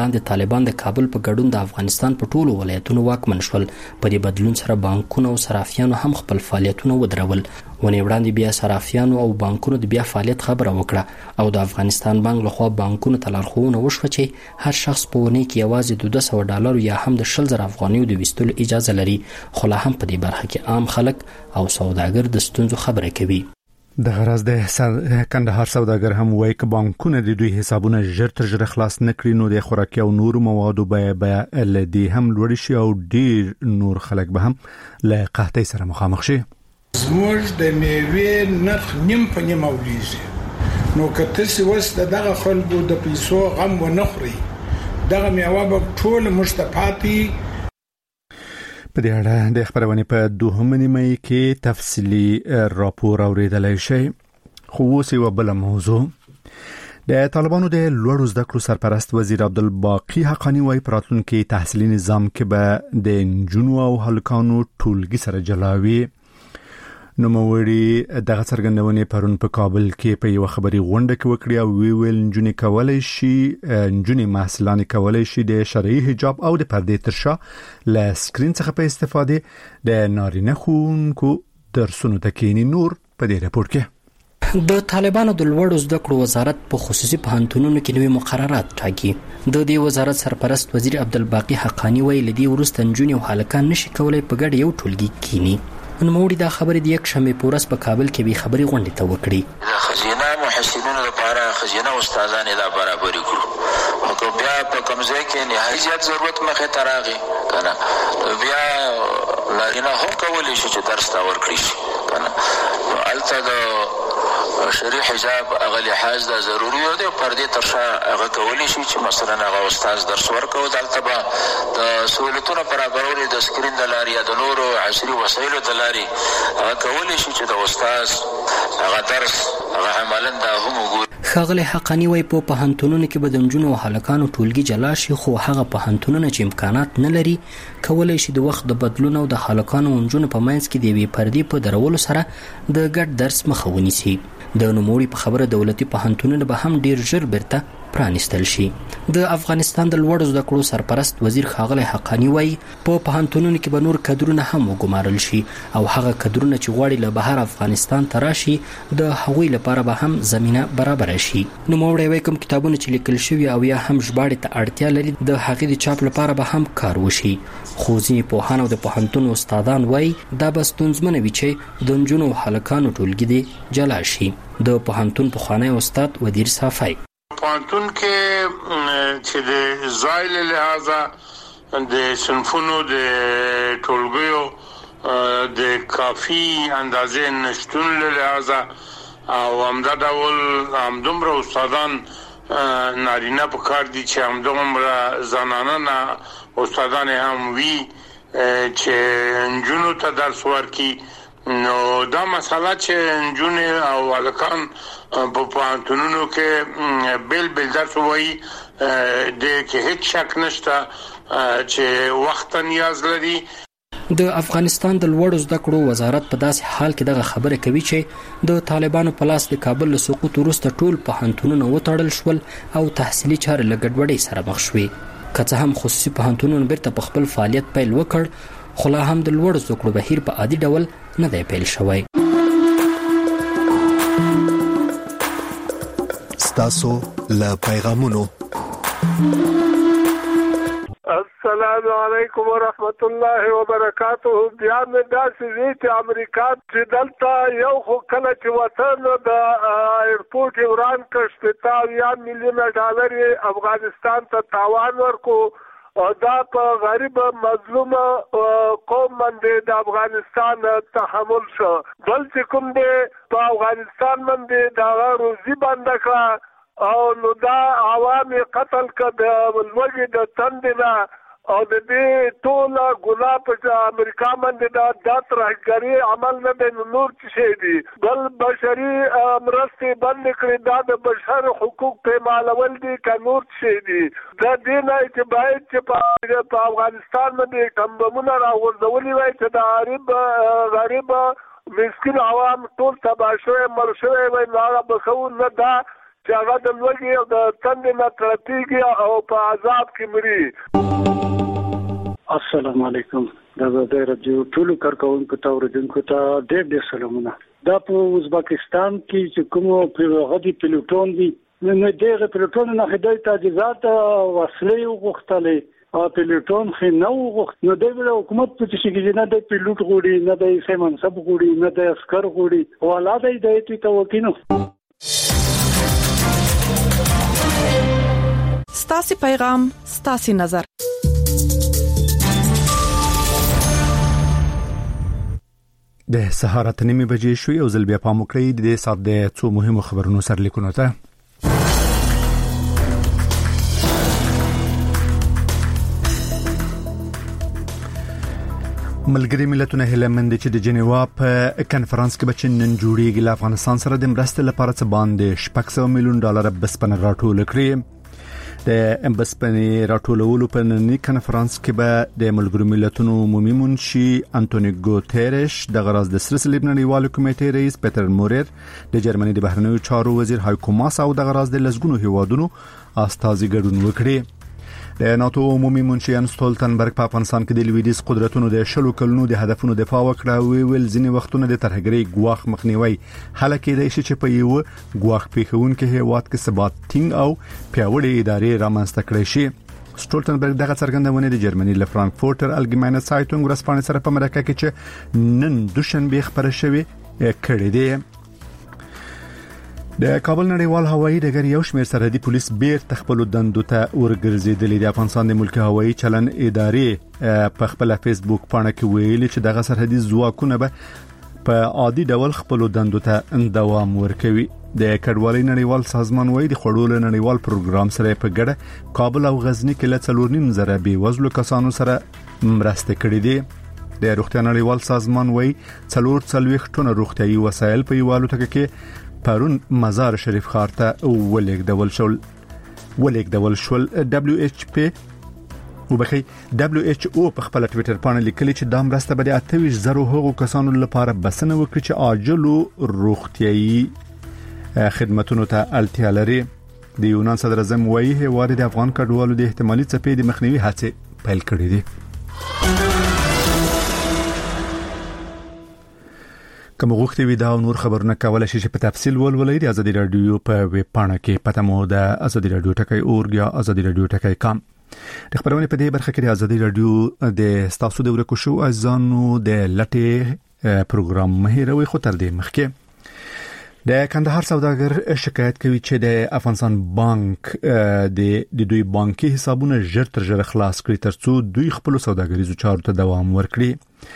[SPEAKER 13] وړاندې طالبان د کابل په ګډون د افغانستان په ټولو ولایتونو واکمن شول. په دې بدلون سره بانکونو او صرافیانو هم خپل فعالیتونه ودرول. ونې وړاندې بیا صرافیانو او بانکونو د بیا فعالیت خبره وکړه او د افغانستان بانک لخوا بانکونو ته لارښوونه وشوه چې هر شخص په ونې کې یوازې د دوه سوه ډالرو یا هم د شل زره افغانیو د ویستلو اجازه لري. خو لا هم په دې برخه کې عام خلک او سوداګر د ستونزو خبره کوي.
[SPEAKER 5] د غرض د کندهار سوداګر هم وایي چې بانکونه د دوی حسابونه ژر تر ژره خلاص نکړي نو د خوراکي او نور موادو بیه به لدی هم لوړ شي او ډیر نور خلک به هم له قحطۍ سره مخامخ شي.
[SPEAKER 4] زموږ د میوې نرخ نیم په نیم اولیږي نو که تاسو وس دغه خلکو د پیسو غم و نخوري دغه میوه به ټول مشتپاتي.
[SPEAKER 5] په دې اړه د خبرونه په دوهمه نیمه کې تفصیلی راپور اوریدلای شي. خو اوس یو بل موضوع. د طالبانو د لوړو زده کړو سرپرست وزیر عبدالباقی حقانی وايي پراتلونکو تحصیلي نظام کې به د انجونو او هلکانو ټولګي سره جلاوي. نو موري دغه څرګندونې پرون په کابل کې په یو خبري غونډه کې وکړي او وی ویل انجونې کولای شي انجونې محصلان کولای شي د شرعي حجاب او د پردې ترشا ل سکرین څخه په استفاده د نارینه خونکو درسونو تکینی. نور په دې راپور کې
[SPEAKER 13] د طالبانو د لوړو زده کړو وزارت په خصوصي پوهنتونونو کې نوي مقررات ټاکي. د دې وزارت سرپرست وزیر عبدالباقی حقانی ویل لدی ورسته انجونې او هلکان نشي کولای په ګډ یو ټولګي کینی. نوموړي دا خبرې د یک شنبه پورس په کابل کې به خبري غونډه ته وکړي.
[SPEAKER 16] د خزینه محسنینو لپاره خزینه استادان دا برابرې کړو او که بیا په کمزې کې نهایي زیات ضرورت مخې ته راغی کنه بیا لارینه هم کولی شي چې درس تا ورکړي شي کنه نو الته د شرعي حجاب هغه لحاظ دا ضروري دی پردې ترشا هغه کولی شي چې مثلا هغه استاد درس ورکو دلته به د سہولتونو برابرولو د سکرین د لارې یا د نورو عصري وسایلو د لارې هغه کولی شي چې د استاد هغه درس هغه عملاً دا هم وګوري.
[SPEAKER 13] ښاغلی حقانی وايي په پوهنتونونو کې به د نجونو او هلکانو ټولګي جلا شي خو هغه پوهنتونونه چې امکانات نه لري کولی شي د وخت د بدلون او د هلکانو او نجونو په منځ کې د یوې پردې په درولو سره د ګډ درس مخه ونیسي. د نوموړي په خبره دولتي پوهنتونونه به هم ډیر ژر بیرته پرانیستل شي. د افغانستان د لوړو زده کړو سرپرست وزیر ښاغلی حقانی وايي په پوهنتونونو کې به نور کدرونه هم وګمارل شي او هغه کدرونه چې غواړي له بهر افغانستان ته راشي د هغوی لپاره به هم زمینه برابر شي. نوموړی وايي کوم کتابونه چې لیکل شوي او یا هم ژباړې ته اړتیا لري د هغې د چاپ لپاره به هم کار وشي. خو ځینې پوهان او د پوهنتون استادان وايي دا به ستونزمنه وي چې د نجونو او هلکانو ټولګي دې جلا شي. د پوهنتون پخوانی استاد ودیر صافی
[SPEAKER 17] پوهنتون کې چې د ځای له لحاظه د صنفونو د ټولګیو د کافي اندازې نشتون له لحاظه او همدا ډول همدومره استادان نارینه په کار دي چې همدومره زنانه نه استادان هم وي چې نجونو ته درس ورکړي. نو دا مسله چې نجونې او هلکان په پوهنتونونو کې بیل بیل درس وایي د کې هیڅ شک نشته چې وخت نیاز لري.
[SPEAKER 13] د افغانستان د لوړو زده کړو وزارت په داسې حال کې دغه خبره کوي چې د طالبانو په لاس د کابل له سقوط وروسته ټول پوهنتونونه وتړل شول او تحصیلي چارې له ګډوډۍ سره مخ شوې. که څه هم خصوصي پوهنتونونه بیرته په خپل فعالیت پیل وکړ خو لا هم د لوړو زده کړو بهیر په عادي ډول نه دی پیل شوی.
[SPEAKER 18] ستاسو له پیغامونو.
[SPEAKER 19] السلام علیکم ورحمت الله وبرکاته. بیا مې داسې وی چې امریکا چې دلته یو خو کله چې وطن د ایرپورټ وران کړ شپېته یا میلیونه ډالر افغانستان ته تاوان ورکو او دا په غریب مظلوم قوم باندې د افغانستان تحمل شو. بل چې کوم دی په افغانستان باندې دا روزي بند کړه او نو دا عوام قتل کړ د لوږې د تندې نه او د دې ټول ګناه په امریکا باندې دا د ترهګري عمل نه دی نور څه شي دي. بل بشري مرستې بند کړې دا د بشر حقوق پامالول دي که نور څه شي دي. دا دې نه چې باید چې په افغانستان باندې کمبمونه راغورځولي وای چې د غریب غریب مسکین عوام ټول تباه شوی مړ شوی وای نه به خو نه دا چې هغه د لوګي او د تندې نه ترتیږي او په عذاب کې مري.
[SPEAKER 20] السلام علیکم. دا د رادیو ټولو کارکونکو ته اوریدونکو ته ډېر ډېر سلامونه. دا په ازبکستان کې چې کوم پیغادي پیلوټون دي نو دغه پیلوټون نه هدايت تجهیزات وسلې وغوښتلې او پیلوټون خې نو وغوښت نو د حکومت په څه کې نه د پیلوټ غوړي نه د سیمن سب غوړي نه د عسكر غوړي ولا د هدايت توکینو.
[SPEAKER 21] ستاسو پیغام ستاسو نظر.
[SPEAKER 5] د سهار اته نیمه بجې شوې او زل بیا پام وکړئ د دې سات د څو مهمو خبرونو سرلیکونو ته. ملګری ملتونه هیلمند چې د جنیوا په کانفرنس کې بچ نن جوړیږي له افغانستان سره د مرستې لپاره څه باندې شپږ سوه میلیون ډالر بسپنه راټول کړي. د امبسپنې راټولولو په نننی کانفرنس کې به د ملګرو ملتونو عمومي منشي انټونیو ګوتيريش د غراز د سر صلیب نړیوال کمیټې رئیس پیټر مورر د جرمني د بهرنیو چارو وزیر هایکو ماس او د غراز د لزګونو هیوادونو استازي ګډون وکړي. د ناتو عمومي منشي ان ستولتنبرګ په افغانستان کې د لویدیز قدرتونو د شلو کلونو د هدفونو دفاع وکړه او ویل ځینې وختونه د ترهګرۍ ګواښ مخنیوي هله کېدای شي چې په یو ګواښ پیښونکو هیواد کې ثبات ټینګ او پیاوړې ادارې رامنځته کړي شي. ستولتنبرګ دغه څرګندونه د جرمني له فرانکفورټر الګماینه سایټونګ ورسپانې سره په مرکه کې چې نن دوشنبه خبره شوې کړې ده. د کابل نړیوال هوایي ډګر یو شمېر سرحدي پولیس بیرته خپل دندو ته ورګرځېدلي. د افغانستان د ملکی هوایي چلن ادارې په خپل فیسبوک پاڼه کې ویلي چې دغه سرحدي ځواکونه به په عادي ډول خپل دندو ته دوام ورکوي. د کډوالۍ نړیوال سازمان وايي د خړول نړیوال پروګرام سره په ګډه کابل او غزنی کې له څلور نیم زره بي وزلو کسانو سره مرسته کړې دي. د روغتیا نړیوال سازمان وايي څلور څلويخ ټنه روغتيایي وسایل په یوالو ټکه کې پرون مزار شریف ښار ته ولېږدول شول ولېږدول شول. دبليو ایچ پی وبخي دبليو ایچ او په خپل ټوئیټر باندې لیکلي چې د مرسته به د اته ویشت زره هغو کسانو لپاره بسنه وکړي چې عاجلو روغتيایي خدماتونو ته اړتیا لري. د یونان صدر اعظم وايي هیواد د افغان کډوالو د احتمالي څپې د مخنیوي هڅې پیل کړې دي. کوم غوښتي وي دا نور خبرونه کولای شي چې په تفصیل ولولئ د ازادي رادیو په ویب پاڼه کې پته مو د ازادي رادیو ټکی اورګ یا ازادي رادیو ټکی کام. د خبرونه په دې برخه کې د ازادي رادیو د ستاسو د ورکو شو ازانو د لټه پروګرام مهیروي خو تر دې مخکې د کندهار سوداګر شکایت کوي چې د افغانستان بانک د دوی بانکي حسابونه ژر تر ژره خلاص کړي ترڅو دوی خپل سوداګریزو چارو ته دوام ورکړي.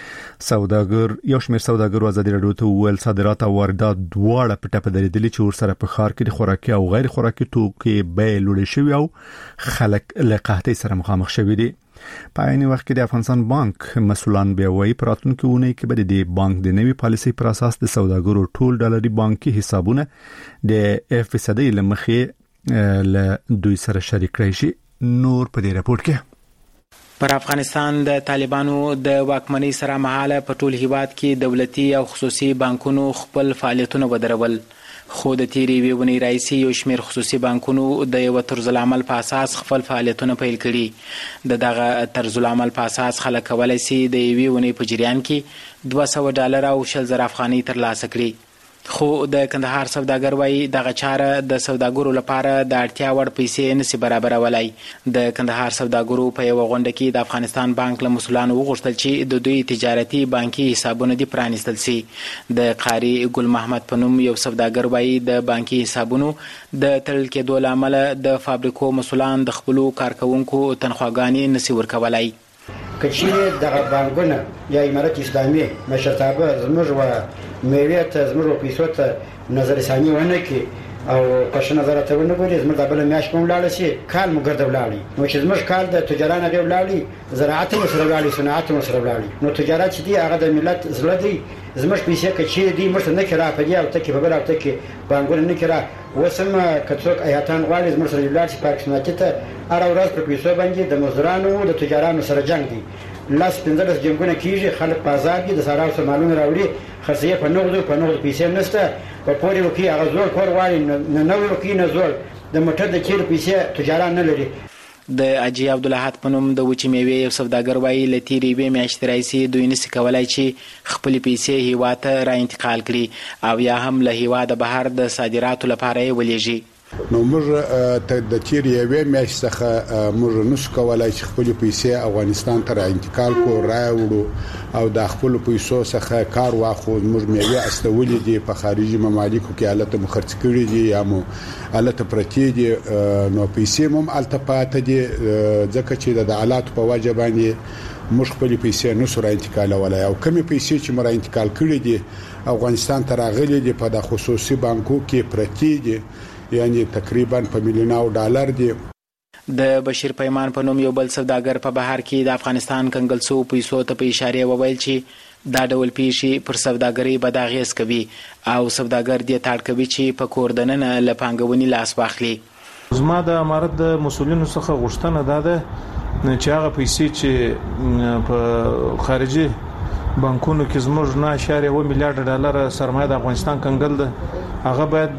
[SPEAKER 5] سوداګر یو شمېر سوداګر ازادي رادیو ته ویل صادرات او واردات دواړه په ټاپه درېدلي چې ورسره په ښار کې د خوراکي او غیر خوراکي توکو بیې لوړې شوي او خلک له قحطۍ سره مخامخ شوي دي. په عین وخت کې د افغانستان بانک مسولان بیا وایي پراتونکو ونې کې به د بانک د نوي پالیسي پر اساس د سوداګرو ټول ډالري بانکي حسابونه د فیصدي لمخې له دوی سره شریک کړي شي. نور په دې راپور کې
[SPEAKER 6] پر افغانستان د طالبانو د واکمنۍ سره مهاله په ټول هیواد کې دولتي او خصوصي بانکونو خپل فعالیتونه ودرول. خو د تیری ویونی رئیسي یو شمېر خصوصي بانکونو د یو طرز العمل په اساس خپل فعالیتونه پیل کړي. د دغه طرز العمل په اساس خلک کولای شي د یوې ونې په جریان کې دوه سوه ډالر او شل زره افغانۍ ترلاسه کړي. خو د کندهار سوداګر وايي دغه چاره د سوداګرو لپاره د اړتیا وړ پیسې نشي برابرولای. د کندهار سوداګرو په یو غونډه کې د افغانستان بانک له مسولانو وغوښتل چې د دوی تجارتي بانکي حسابونه دي پرانیستل شي. د قاری ګل محمد پنوم یو سوداګر وايي د بانکي حسابونو د تړل کېدو لامل د فابریکو مسولان د خپل کارکونکو تنخواګانې نشي ورکولای.
[SPEAKER 22] کچې دغه بانکونه یا امارت اسلامي مشرتابه زموږ و میوه ته زموږ پیسو ته نظر ثاني ونه کې او پښه نظر ته ونه ګوري زموږ د بل میاش کوم لاړ شي کال مو ګرځو لاړی نو چې زموږ کال د تجارانو دی لاړی زراعت مو سره لاړی صنعت مو سره لاړی نو تجارت چې دی هغه د ملت زړه دی زموږ پیسې کچې دی مرته نه کړه په دې او ته کې په بل او ته کې بانګونه نه کړه وسم کڅوک آیاتان غواړي زموږ سره لاړ شي پاکستان ته هر ورځ په پیسو باندې د مزدورانو د تجارانو سره جنگ دی لاس پنځلس جنگونه کیږي خلک بازار کې د سارا سامانونه راوړي خرڅې په نغدو په نغدو پیسې نشته په پوري وکي هغه زور کور والی نه نو وکي نه زور د موټر د چیر پیسې تجاران نه لري.
[SPEAKER 2] د اجي عبدالحد پنوم د وچی میوه یو سوداګر وایي لتیری به میاشتې راځي دوی نس کولای چې خپل پیسې هیواته را انتقال کړي او یا هم له هیواده بهر د صادراتو لپاره ولېږي.
[SPEAKER 7] نو موږ ته د چیر یوې میاشتې څخه موږ نس کولای چې خپل پیسې افغانستان ته را انتقال کو راوړو او د خپل پیسو څخه کار واخو. موږ میوه استولې دي په خارجي ممالکو کې حالت مخرج کړي دي یا مو حالت پرتی دي نو پیسې مم التپات دي ځکه چې د حالات په وجه باندې موږ خپل پیسې نو سره انتقال ولای او کمی پیسې چې مر انتقال کړي دي افغانستان ته راغلي دي په د خصوصي بانکو کې پرتی دي یعنی تقریبا په میلیونو ډالر دي.
[SPEAKER 2] د بشیر پیمان په نوم یو بل سوداګر په بهر کې د افغانستان کنګلسو پیسو ته په اشاره وویل چې دا ډول پیشي پر سوداګرۍ بداغیس کوي او سوداګر دې تاړ کوي چې په کوردننه لپانګونی لاس واخلي.
[SPEAKER 23] زما د امارت د مسولینو څخه غوښتنه ده چې هغه پیسې چې په خارجي بانکونو کې زموږ نه اشاره و میلیارډ ډالر سرمایه د افغانستان کنګل ده هغه باید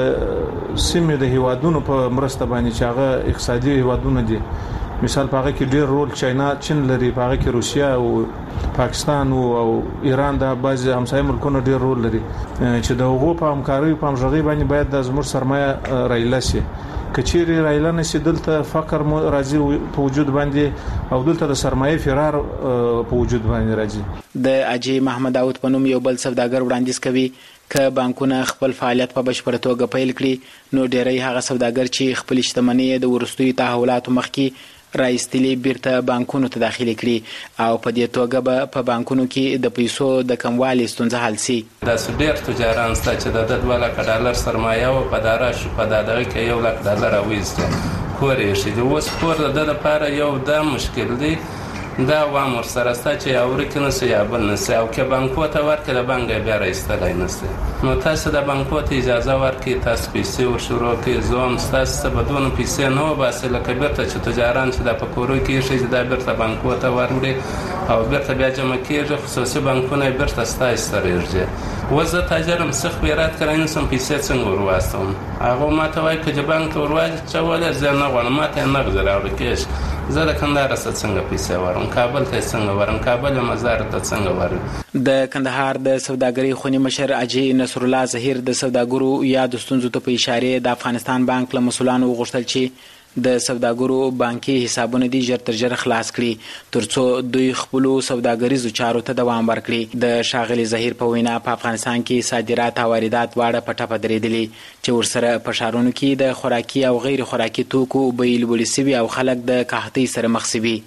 [SPEAKER 23] سیمې د هیوادونو په مرسته باندې چې هغه اقتصادي هیوادونه دي مثال په هغه کې ډېر رول چاینا چین لري په هغه کې روسیا او پاکستان او ایران د بعض همسایه ملکونو ډېر رول لري چې د هغو په همکارۍ په همغږۍ باندې باید د زموږ سرمایه رایله شي. کچېری رایله نشي دلته فقر راځي په وجود باندې او دلته د سرمایه فرار په وجود باندې راځي.
[SPEAKER 2] د اجي محمد داود په نوم یو بل سوداګر وړاندیز کوي که بانکونه خپل فعالیت په بشپړ توګه پیل کړي نو ډېری هغه سوداګر چې خپل شتمنۍ د ورستوي تحولاتو مخکې راایستلي بیرته بانکونو ته داخلي کړي او په دې توګه به په بانکونو کې د پیسو د کموالي ستونزه حل شي.
[SPEAKER 24] دا ډېر تجاران ستا چې د دوه لک ډالر سرمایه او په دارا شو په دغه کې یو لک ډالر اویسته کور یې شي د اوس کور د لپاره یو دا مشکل دی دا وامر سره ستا چې اورکنه سي یا بل نه سي او کې بانکو ته ورکړه بانګ بیا راځتلای نه سي نو تاسو د بانکو ته اجازه ورکړئ تاسو پیسې او شروع کې زوم تاسو بدون پیسې نو باسه لکه بیرته چې تجاران چې د پکورو کې شي د بیرته بانکو ته وروړي او بیرته بیا جمع کېږي خصوصي بانکونه بیرته ستای سرېږي وزه تاجرم سخت بیرات کړای نسم پیسې څنګه ورواستم هغه ماته وایي چې بانک ورواځي چې ولې زه نه غواړم ماته نه غواړم کېش زه د کندهار څخه څنګه پیسې ورم کابل ته څنګه ورم کابل مزار ته څنګه ورم.
[SPEAKER 2] د کندهار د سوداګرۍ خونی مشر اجي نصر الله ظهیر د سوداګرو یا د ستونزو ته په اشاره د افغانستان بانک له مسولانو غوښتل چې د سوداګرو بانکي حسابونه دي ژر تر ژره خلاص کړي ترڅو دوی خپل سوداګریزو چارو ته دوام ورکړي. د شاغلي ظهیر په وینا په افغانستان کې صادرات او واردات واړه په ټپه درېدلي چې ورسره په ښارونو کې د خوراکي او غیر خوراکي توکو بیې لوړې سوي او خلک د قحطۍ سره مخ سوي.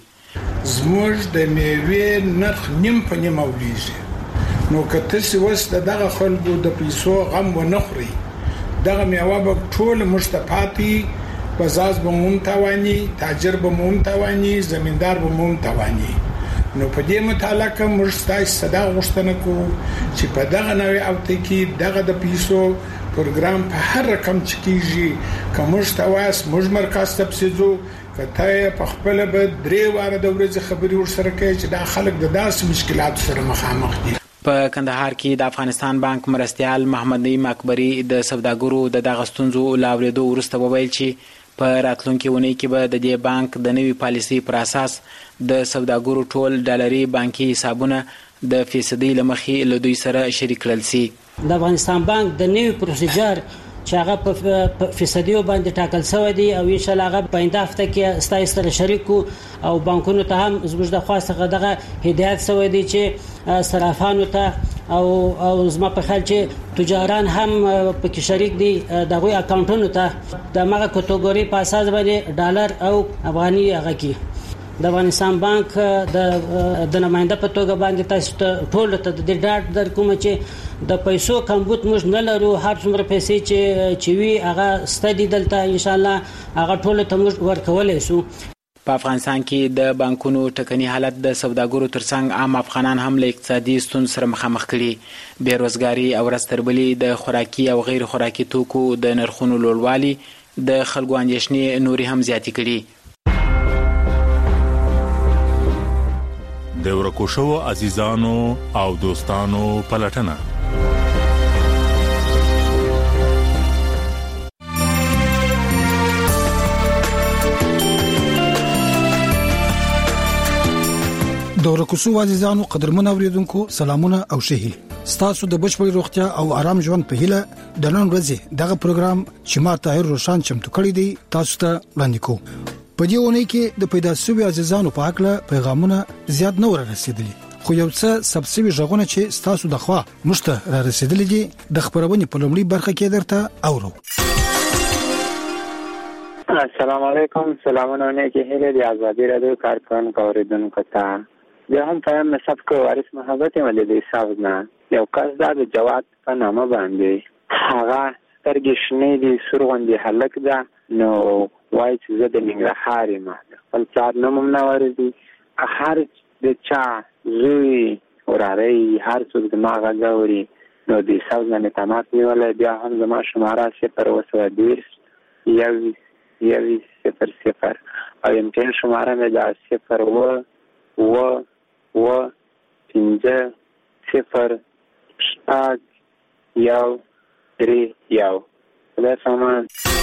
[SPEAKER 4] زموږ د میوې نرخ نیم په نیم اولیږي نو که تاسو وس دغه خلکو د پیسو غم و نخوري دغه میوه به ټول مشتپاتي بازار به مون توانی تاجر به مون توانی زمیندار به مون توانی نو په دې متعلق موږ ستاسو صدا غوښتنه کوو چې په دغه نوې اوته کې دغه د پیسو پروګرام په هر رقم چې کیږي کوم مستواس موږ مرکز تبسیزو کته په خپل به درې واره د ورځې خبري ورسره کوي چې دا خلک د داس مشکلات سره مخامخ دي.
[SPEAKER 2] په کندهار کې د افغانستان بانک مرستيال محمد نعیم اکبری د سوداګرو د دغه ستونزو لاوریدو ورسته وویل چې په راتلونکي ونې کې به د دې بانک د نوي پالیسي پر اساس د سوداګرو ټول ډالري بانکي حسابونه د فیصدي لمخې له دوی سره شریک کړل شي.
[SPEAKER 25] د افغانستان بانک د نوي پروسیجر چې هغه په فیصدیو باندې ټاکل شوی دی او ان شاء الله هغه په آینده هفته کې ستاسو سره شریکو او بانکونو ته هم زموږ د خواسته دغه هدایت شوی دی چې صرافانو ته او او زما په خیال چې تجاران هم پکې شریک دي دغه اکاونټونو ته د مغه کټګوري په اساس باندې ډالر او افغاني هغه کې د افغانستان بانک د د نماینده په توګه باندې تاسو ته ټول ته د ډاټ در کوم چې د پیسو کمبود موږ نه لرو هر څومره پیسې چې چې وی هغه ستدي دلته ان شاء الله هغه ټول ته موږ ورکولای شو.
[SPEAKER 2] په افغانستان کې د بانکونو ټکني حالت د سوداګرو ترڅنګ عام افغانان هم له اقتصادي ستونزو سره مخامخ کړي. بیروزګاری او رستربلي د خوراکي او غیر خوراکي توکو د نرخونو لوړوالي د خلکو اندېښنې نوري هم زیاتې کړي.
[SPEAKER 3] د ورکوشو عزیزانو او دوستانو پلټنه.
[SPEAKER 8] د ورکوشو عزیزانو قدرمن اوریدونکو سلامونه او شهیل ستاسو د بشپړ روغتیا او آرام ژوند په هیله د نن ورځې دغه پروګرام چې ما طاهر روشان چمتو کړی دی تاسو ته وړاندې کوم. په دې ونې کې د پیدا شوی عزیزانو په اړه پیغامونه زیات نه ورسېدلي، خو یو څه سبسیوي ژغونه چې تاسو د خوا مشته را رسیدلي دي د خبرونې په لومړي برخه کې درته اورو.
[SPEAKER 9] السلام علیکم، سلامونه نیکی هیله دی آزادی رادیو کارکونکو اوریدونکو ته. زه هم پیام نصب کو وارث محبت ملي صاحب نه یو کس دا د جواد په نامه باندې هغه سترګې شنې دي سور غوندې هلک ده، نو وایي چې زه د ننګرهار یم، خپل پلار نوم هم نه ورځي، هر د چا زوی وراره هر څوک زما غږ اوري نو د صاحب نه مې تماس نیولی. بیا هم زما شماره صفر اوه سوه دېرش یوویشت یوویشت صفر صفر او امتحان شماره مې ده صفر اوه اوه اوه پنځه صفر شپږ یو درې یو. خدای سامان.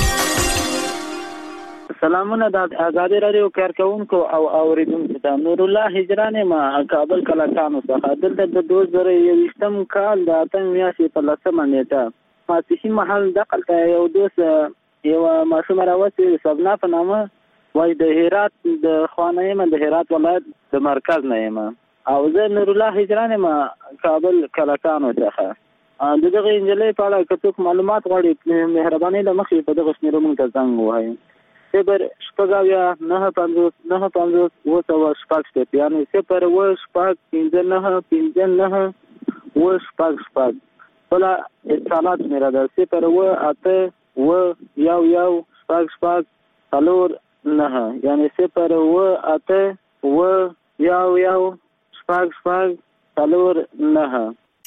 [SPEAKER 9] سلامونه د آزادی رادیو کارکونکو او اوریدونکو ته. نور الله هجران ما کابل کلاکانو څخه دلته د دوه زره یوویشتم کال د اتم میاشتې په لسمه نیټه ماسپښین مهال دقلته یو دوست یو ماشوم راوستې سبنا په نامه وای د هرات د خوانه یم د هرات ولایت د مرکز نه یم او زه نور الله هجران ما کابل کلاکانو څخه د دغه انجلۍ په اړه که څوک معلومات غواړي مهرباني له مخې په دغه شمیرو موږ ته زنګ ووهئ. صفر شپږ اویا نهه پنځوس نهه پنځوس اوه سوه شپږ شپېته یعنې صفر اوه شپږ پنځه نهه پنځه نهه اوه شپږ شپږ. بله اتصالات شمیره ده صفر اوه اته اوه یو یو شپږ شپږ څلور نهه یعنې صفر اوه اته اوه یو یو شپږ شپږ څلور نهه.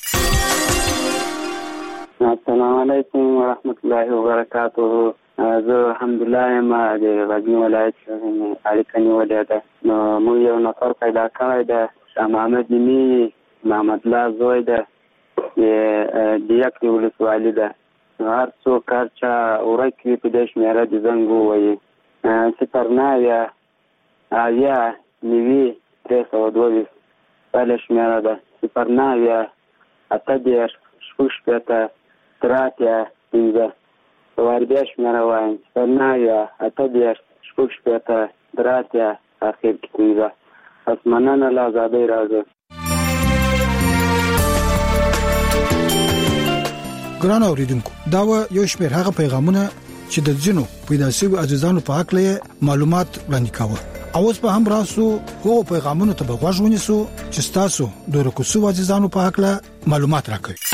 [SPEAKER 9] السلام علیکم ورحمت الله وبرکاته. زه الحمدلله یم د غزني ولایت اړیکه نیولې ده. نو موږ یو نفر پیدا کړی ده شاه محمد نیمي محمد الله زوی ده د یک ولسوالي ده. هر څوک هر چا ورک وي په دې شمېره د زنګ ووایي صفر نهه اویا نوي درې سوه دوه ویشت بله شمېره ده صفر نهه اته دېرش شپږ شپېته درې اتیا پنځه. واربیا شمېره وایم صفر نهه اته دېرش شپږ شپېته درې اتیا اخر کې پنځه. پس مننه له ازادۍ راځه.
[SPEAKER 8] ګران اوریدونکو دا و یو شمېر هغه پیغامونه چې د ځینو پیدا شوي عزیزانو په اړه معلومات وړاندې کاوه. اوس په هم راسو هغو پیغامونو ته به غوږ ونیسو چې تاسو د ورکوشو عزیزانو په اړه معلومات راکړئ.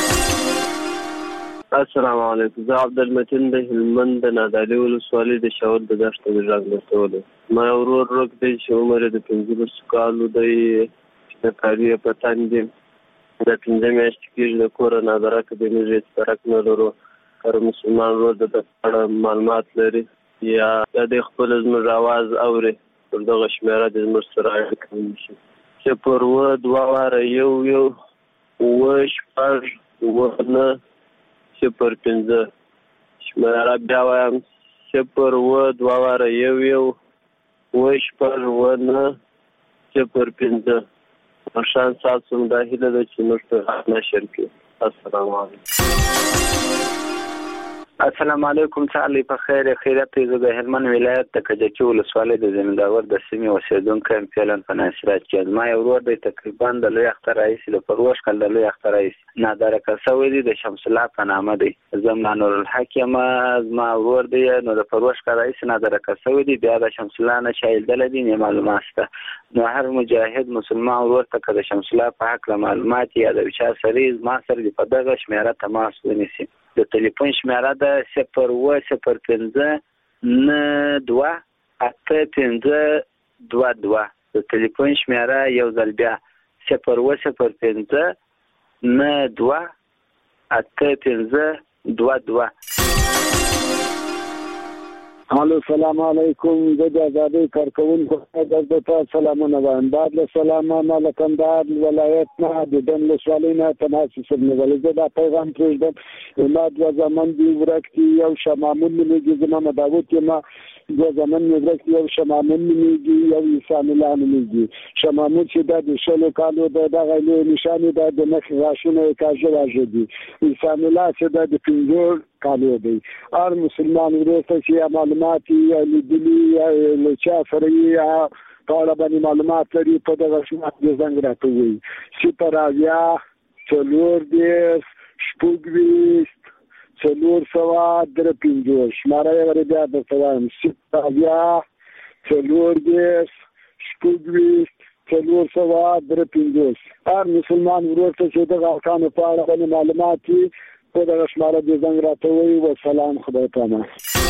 [SPEAKER 11] السلام علیکم، زه عبدالمتین د هلمند د نادعلي ولسوالۍ د شاور د دښته د غږ مسؤل یم. ما یو ورور روک دی چې عمر یې د پنځلسو کالو دی، د کاري یې په تن دي، د پنځه میاشتې کېږي د کوره نادرکه دی، موږ هېڅ فرق نه لرو. هر مسلمان ورور د ده په اړه معلومات لري یا دی خپله زموږ اواز اوري پر دغه شمېره د زموږ سره اړیکه ونیسي. صفر اوه دوه واره یو یو اوه شپږ اوه نهه صفر پنځه. شمېره بیا وایم صفر اوه دوه واره یو یو اوه شپږ اوه نهه صفر پنځه. مشان ستاسو هم دا هیله ده چې موږ ته نشر کړي. السلام علیکم.
[SPEAKER 12] السلام علیکم، تعالی په خیر خیرت. زه د هلمند ولایت د کجکي ولسوالۍ د زمینداور د سیمې اوسیدونکی یم. فعلا په ناصرات کې زما یو ورور دی تقریبا د لوی اختر رئیس د پروش کال د لوی اختر رئیس نادرکه شوی دی د شمس الله په نامه دی. زما نور الحق یم زما ورور دی نو د پروش کال رئیس نادرکه شوی دی. بیا د شمس الله نه شایل دل دي نه معلومات شته. نو هر مجاهد مسلمان ورور ته د شمس الله په حق معلومات یا د چا سره ما سره په دغه شمیره تماس ونیسي. د ټلیفون شمیره ده صفر اوه صفر پنځه نه دوه اته پنځه دوه دوه. د ټلیفون شمیره یو ځل بیا صفر اوه صفر پنځه نه دوه اته پنځه دوه دوه.
[SPEAKER 1] الو السلام علیکم د آزادۍ کارکونکو د تاسو سلامونه وایم. بعد له سلامه له کندهار ولایت نه د دن ولسوالۍ نه تناسب سره زه دا پیغام پرېږدم. اماد و زمان دی ورکتی یو شمامون میږي زما داوود ما د زمان ورکتی یو شمامون میږي یو انسان اعلان میږي شمامون چې د شلو کالو د دغه نشانه د مخ غاشونه کاژه واجدي انسان اعلان چې د پنځور کالو دی. ار مسلمان ورته چې معلومات یې لیدلي لچا سره یې په باندې معلومات لري په دغه شمات د زنګ راټوي صفر اویا څلور دیس شپږویشت څلور سوه درې پنځوس شماره یې ور بیا درته وایم صفر اویا څلور دیس شپږویشت څلور سوه درې پنځوس. هر مسلمان ورته چې دغه احکامو په اړه باندې معلومات یې په دغه شماره د زنګ راټوي. والسلام خدای پامه.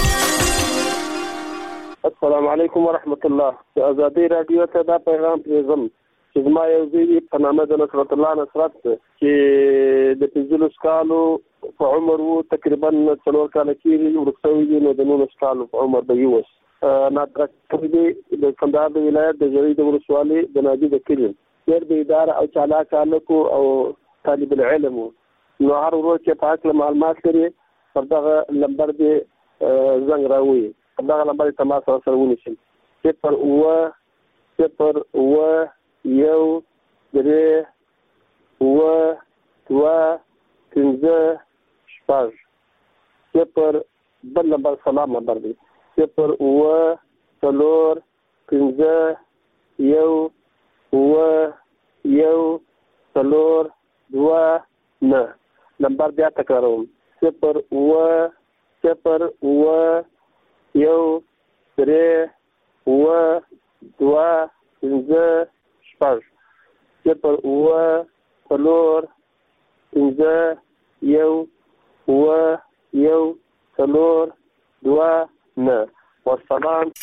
[SPEAKER 11] السلام علیکم ورحمت الله. د آزادۍ رادیو ته دا پیغام پرېږدم چې زما یو زوی په نامه د نصرت الله نصرت چې د پنځلس کالو په عمر و تقریبا څلور کاله کېږي ورک شوی دی نو د نولس کالو په عمر به یې اوس ناطرک کړی دی د کندهار د ولایت د ژړۍ د ولسوالۍ د نادي د کلي ډېر بېداره او چالاک هلک او طالب العلم و. نو هر ورځ چې په هکله معلومات لري پر دغه نمبر دې زنګ راووي پر دغه نمبر یې تماس سره ونیسئ صفر اووه صفر اووه یو درې اووه دوه پنځه شپږ صفر بل نمبر سلام نمبر دی صفر اووه څلور پنځه یو اووه یو څلور دوه نه. نمبر بیا تکراروم صفر اووه صفر اووه یو درې اووه دوه پنځه شپږ صفر اووه څلور پنځه یو اووه یو څلور دوه نه. والسلام.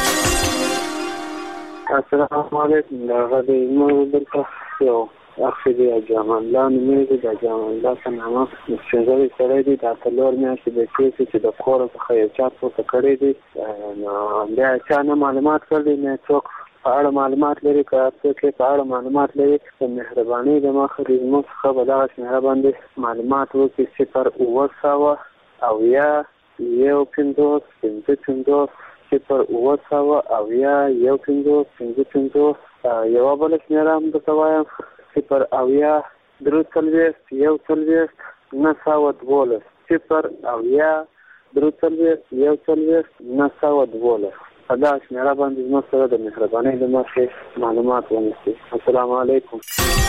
[SPEAKER 11] السلام علیکم. هغه د ایمو دلته یو اخی دی اجامان الله نومیږي د اجامان الله په نامه سپینځلې سړی دی د څلور میاشتې بچی چې د کور څخه یو چا پورته کړی دی نو بیا چا نه معلومات کړی نه څوک په اړه معلومات لري که څوک په اړه معلومات لري په مهرباني د مخه زموږ څخه به دغه شمېره باندې معلومات وکړي صفر اووه سوه اویا یو پنځوس پنځه پنځوس صفر اووه سوه اویا یو پنځوس پنځه پنځوس یوه بله شمېره هم درته وایم صفر اویا درې څلوېښت یو څلوېښت نهه سوه دولس صفر اویا درې څلوېښت یو څلوېښت نهه سوه دولس په دغه شمېره باندې زموږ سره د مهربانۍ له مخې معلومات ونیسئ. السلام علیکم.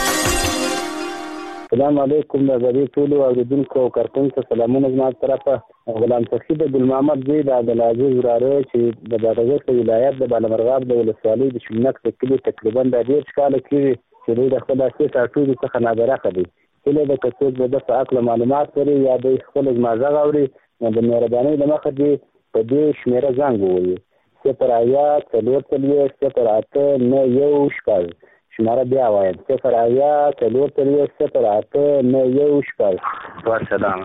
[SPEAKER 1] السلام علیکم. د آزادۍ ټولو اورېدونکو او کارکوونکو سلامونه زما طرفه. غلام سخي د ګل محمد زوی د عبدالعزیز وراره چې د بادغیس ولایت د بالامرغاب د ولسوالۍ د شمنک د کلي تقریبا د دېرش کاله کېږي چې دوی د خپل اصلي ټاټوبي څخه نابرخه دي. هیله ده که څوک د ده په هکله معلومات لري یا دوی خپل زما غږ اوري نو د مهربانۍ له مخه دې په دې شمېره زنګ ووهي صفر اویا څلور څلوېښت صفر اته نه یو شپږ. شماره بیا وایم صفر اویا څلور څلوېښت صفر اته نه یو شپږ. والسلام.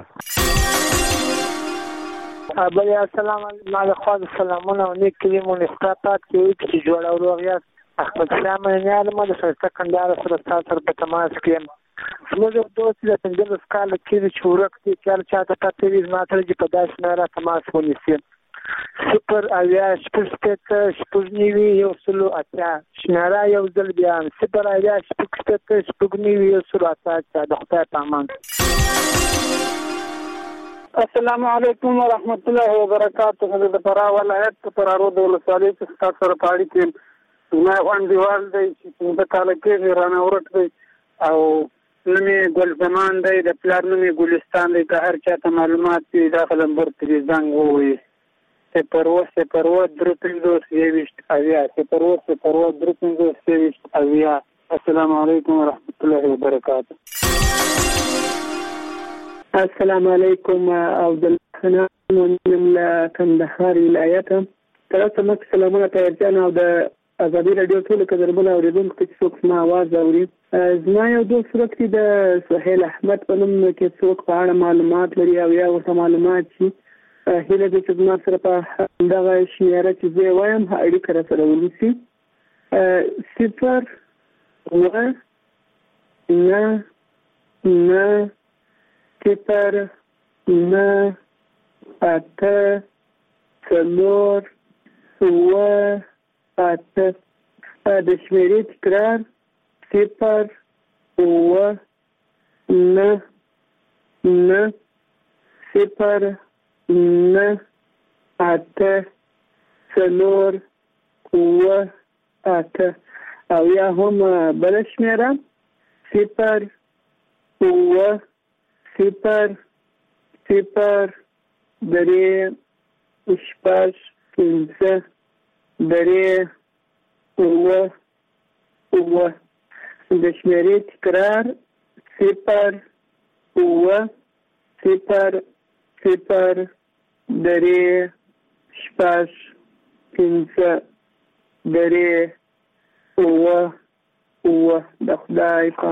[SPEAKER 10] بل السلام علیکم. ما له خوا سلامونه او نیک کلمونه ستاسو ته چې جوړ او روغ یاست. احمد شاه منیال ما د ښایسته کندهار سره ستاسو سره په تماس کې یم. زموږ یو دوست د پنځلس کاله کېږي چې ورک دی چې هر چا ته پته وي زما سره چې په داسې شمېره تماس ونیسي صفر اویا شپږ شپېته شپږ نوي یو سلو اتیا. شمېره یو ځل بیا صفر اویا شپږ شپېته شپږ نوي یو سلو اتیا. د خدای په امان.
[SPEAKER 14] السلام علیکم ورحمت الله وبرکاته. د فراه ولایت په فراه د ولسوالۍ څخه تاسو سره په اړیکه یم. زما یو انډیوال دی چې پنځه کاله کېږي رانه ورک دی او نوم یې ګل زمان دی د پلار نوم یې ګلستان دی. که هر چا ته معلومات وي دغه نمبر ته دې زنګ ووهي صفر اووه صفر اووه درې پنځوس یوویشت اویا صفر اووه صفر اووه درې پنځوس یوویشت اویا. السلام علیکم ورحمت الله وبرکاته.
[SPEAKER 15] السلام علیکم. عبدالله نوم له کندهار ولایت. تاسو مخ سلامونه پیرجان او د آزادۍ رادیو ټول کډربل اوریدونکو ته څوک ما आवाज اوري. زما یو دوست ورکړي د سهیل احمد په نوم کې څوک په اړه معلومات لري او یا ورته معلومات شي هله د چې ما سره په دغه شمیره چې زه وایم اړیکه را سره ونیسي صفر و نه نه صفر نه اته څلور اوه اته د شمیرې تکرار صفر اوه نه نه صفر نه اته څلور اوه اته او یا هم بله شمیره صفر اوه صفر صفر درې شپږ پنځه درې اوه اوه د شمیرې تکرار صفر اوه صفر صفر درې شپږ پنځه درې اوه اوه د خدای په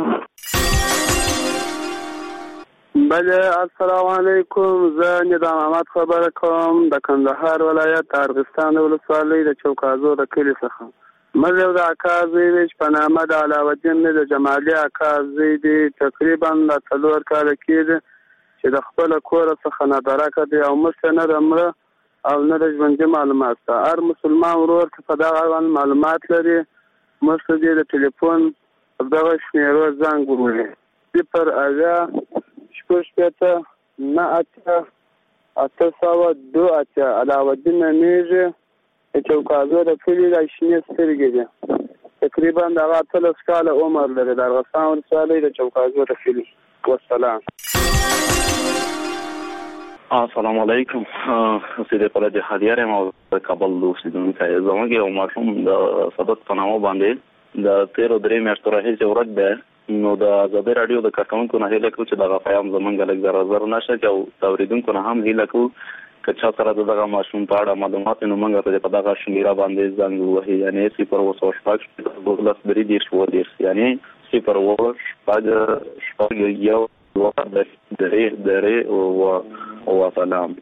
[SPEAKER 13] بله السلام علیکم. زه نظام احمد خبره کوم د کندهار ولایت ارغستان ولسوالۍ د چوکازو د کلي څخه. موږ یو د اکا زوی دی چې په نامه د علاوالدین دی د جمالي اکا زوی دی. تقریبا د څلور کاله کېږي چې د خپله کوره څخه نادرکه دی او موږ نه د مړه او نه د ژوندي معلومات شته. هر مسلمان ورور چې په دغه اړوند معلومات لري موږ ته دې د ټلیفون په دغه شمېرو زنګ ووهي صفر اویا شپږ شپېته نه اته اته سوه دوه اتیا. علاوالدین نومېږي د چوکازو د کلي د شنې سترګې دي. تقریبا د هغه اتلس کاله عمر لري د ارغستان ولسوالۍ د چوکازو د کلي. والسلام.
[SPEAKER 16] السلام علیکم. سیدې په د هدیار یم او د کابل اوسېدونکی یم. زموږ یو ماشوم د صدق په نامه باندې د تېرو درې میاشتو راهیسې ورک دی. نو د ازادي راډیو د کارکونکو نه هیله کوو چې دغه پیغام زموږ لږ زر زر نشه چې او د اورېدونکو نه هم هیله کوو که چا سره د دغه ماشوم په اړه معلومات وي نو موږ ته په دغه شمیره باندې زنګ ووهي، یعنې صفر اووه سوه شپږ دولس درې دېرش اووه دېرش، یعنې صفر اووه شپږ شپږ یو دوه درې درې اووه اووه. سلام.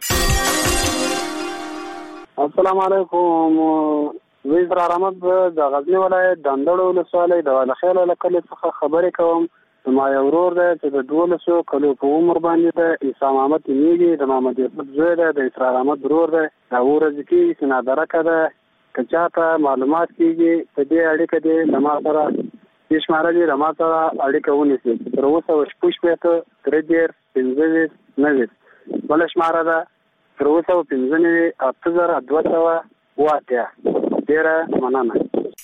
[SPEAKER 13] السلام علیکم. زه اسرار احمد د غزني ولایت د اندړو ولسوالۍ د والخیل له کلي څخه خبرې کوم. زما یو ورور دی چې د دولسو کلو په عمر باندې دی. عیسی محمد نومېږي. د محمد یوسف زوی دی. د اسرار احمد ورور دی. دا اووه ورځې کېږي چې نادرکه ده. که چاته معلومات کېږي په دې اړیکه دی له ما سره دې شماره دي له ما سره اړیکه ونیسي. تر اووه سوه شپږ شپېته درې دېرش پنځه ویشت نهه ویشت بله شماره ده تر اووه سوه پنځه نوي اته زره دوه سوه اووه اتیا. ډېره مننه.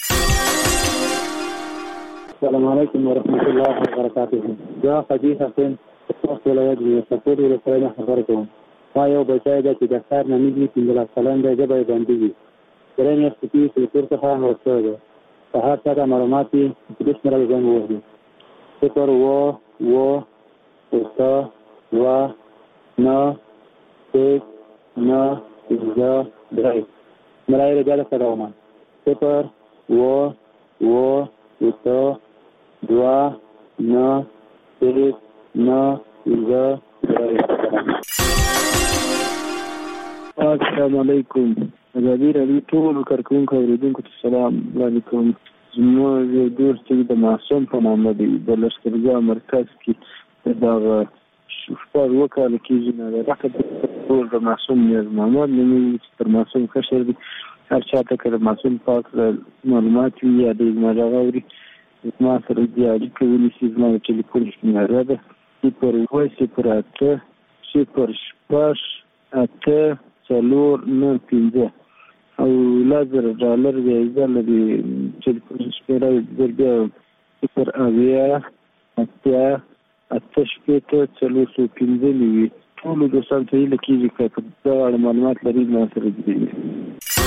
[SPEAKER 17] السلام علیکم ورحمت الله وبرکاته. زه حدیث حسین خوست ولایت د سپور ولسوالۍ نه خبرې کوم. ما یو بچی دی چې د ښار نومېږي پنځلس کلن دی. ژبه یې بندېږي. درې میاشتې کېږي چې له کور څخه مړ شوی دی. که هر چا ته معلومات وي چې دې شمېره به زنګ ووهي صفر اووه اووه اته دوه نهه شپږ نهه پنځه درې. ملایې بیا درته کوم. صفر اووه اووه اته دوه نهه شپږ نهه پنځه درې.
[SPEAKER 18] السلام علیکم. ازادي راډیو ټولو کارکوونکو اورېدونکو ته سلام علیکم. زموږ یو دوست چې د معصوم په نامه دی د لښکرګاه مرکز کې دغه شپږ اووه کاله کېږي نادرکه ټول د معصوم نیاز محمد نومېږي چې تر معصوم کشر دی. هر چا ته که د معصوم پاک معلومات وي یا د زما غږ اوري زما سره دې اړیکه ونیسي. زما د ټلیفون شمېره ده صفر اووه صفر اته صفر شپږ اته څلور نهه پنځه او لس زره ډالر جایزه لري. ټلیفون شمېره زر بیا صفر اویا اتیا اته شپېته څلور سوه پنځه نوي. ټولو دوستانو ته هیله کېږي که په دغه اړه معلومات لري ما سره دي.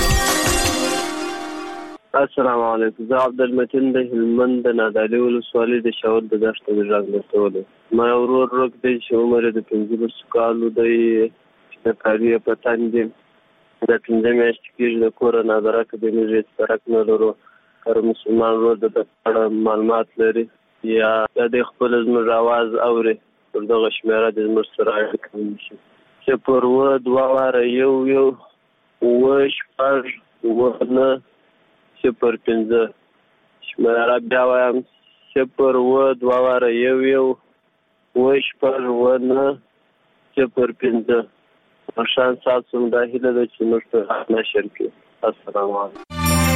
[SPEAKER 11] السلام علیکم. زه عبدالمتین د هلمند د نادعلي ولسوالۍ د شاور د دښته د غږ لټولو. ما یو ورور روک دی چې عمر یې د پنځلسو کالو دی. د کاري په تن دی. د پنځه میاشتې کېږي د کوره نادرکه دی. موږ هېڅ درک نه لرو. هر مسلمان ورور د ده په اړه معلومات لري یا د خپله زموږ اواز اوري پر دغه شمېره د زموږ سره اړیکه ونیسي. صفر اووه دوه واره یو یو اووه شپږ اووه نهه صفر پنځه. شمېره بیا وایم صفر اووه دوه واره یو یو اووه شپږ اووه نهه صفر پنځه. مرشان ستاسو هم دا هیله ده چې موږ ته نشر کړي. السلام علیکم.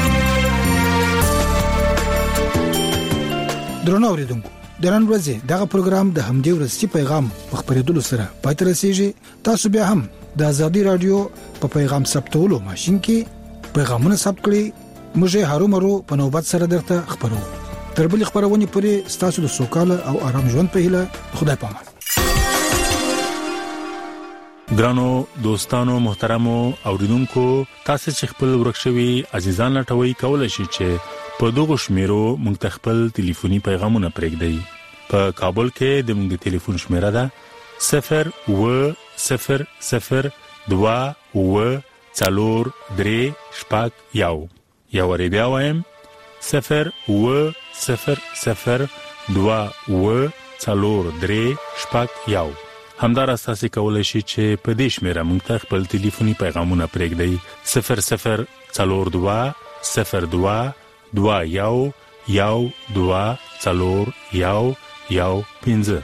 [SPEAKER 8] درنو اوریدونکو، د نن ورځې دغه پروګرام د همدې ورځې پیغام په خبرېدلو سره پای ته رسیږي. تاسو بیا هم د ازادي رادیو په پیغام ثبتولو ماشين کې پیغامونه ثبت کړئ. موږ هارو مرو په نوبت سره درته خبرو. تر بل خبرونه پورې تاسو د سوکاله او آرام ژوند په هیله. خدای پامان.
[SPEAKER 3] ګرانو دوستانو محترمو اوریدونکو، تاسو چې خپل ورکشوي عزیزان لټوي کولای شئ چې په دغه شمیرو مونږ ته خپل ټلیفوني پیغامونه پرېږدئ. په کابل کې د مونږ ټلیفون شمیره ده صفر اووه صفر صفر دوه اووه څلور درې شپږ یو. یو وری بیا وایم صفر اووه صفر صفر دوه اووه څلور درې شپږ یو. همداراز تاسو کولای شئ چې په دې شمیره مونږ ته خپل ټلیفوني پیغامونه پرېږدئ صفر صفر څلور دوه صفر دوه دوه یو یو دوه څلور یو یو پنځه.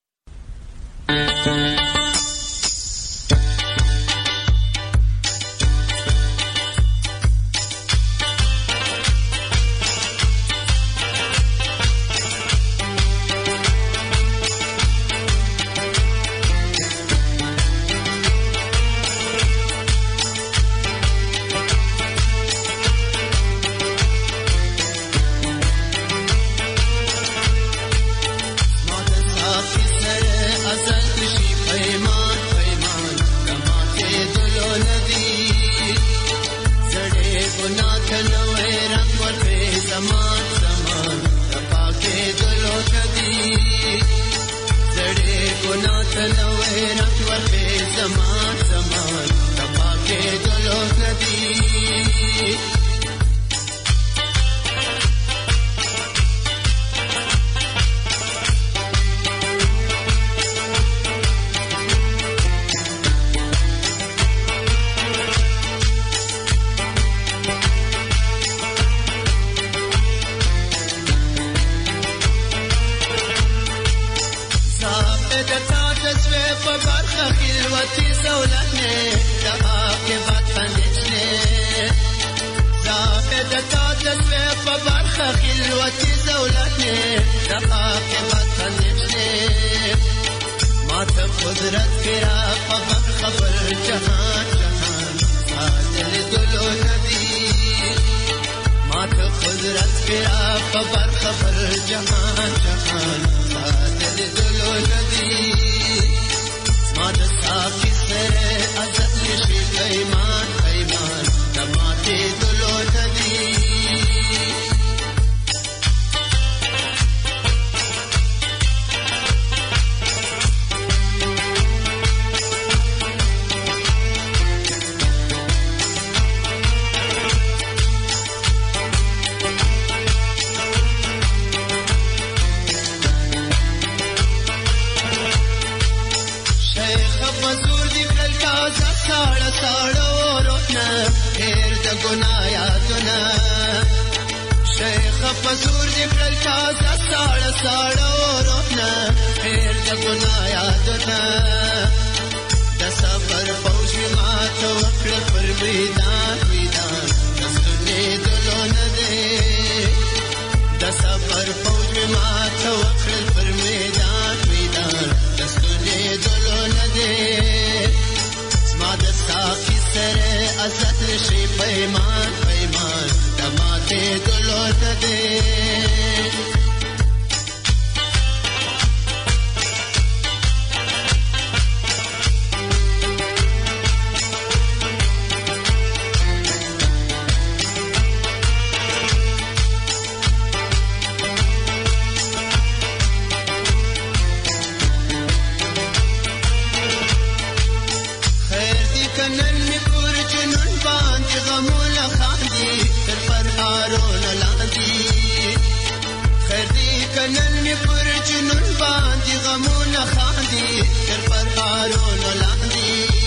[SPEAKER 5] کنن می پر جنون باندې غمونه خاندي تر پر هارونو لاندې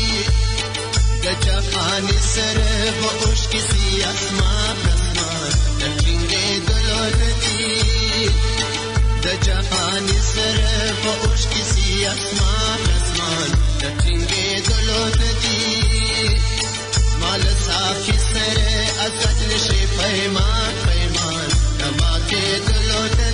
[SPEAKER 5] جهان سره په اوش کې سي اسمان اسمان د ټینګې دلولتي د جهان سره په اوش کې سي اسمان اسمان د ټینګې دلولتي مال صافي سره ازت نشي پیمان پیمان د ماته دلولتي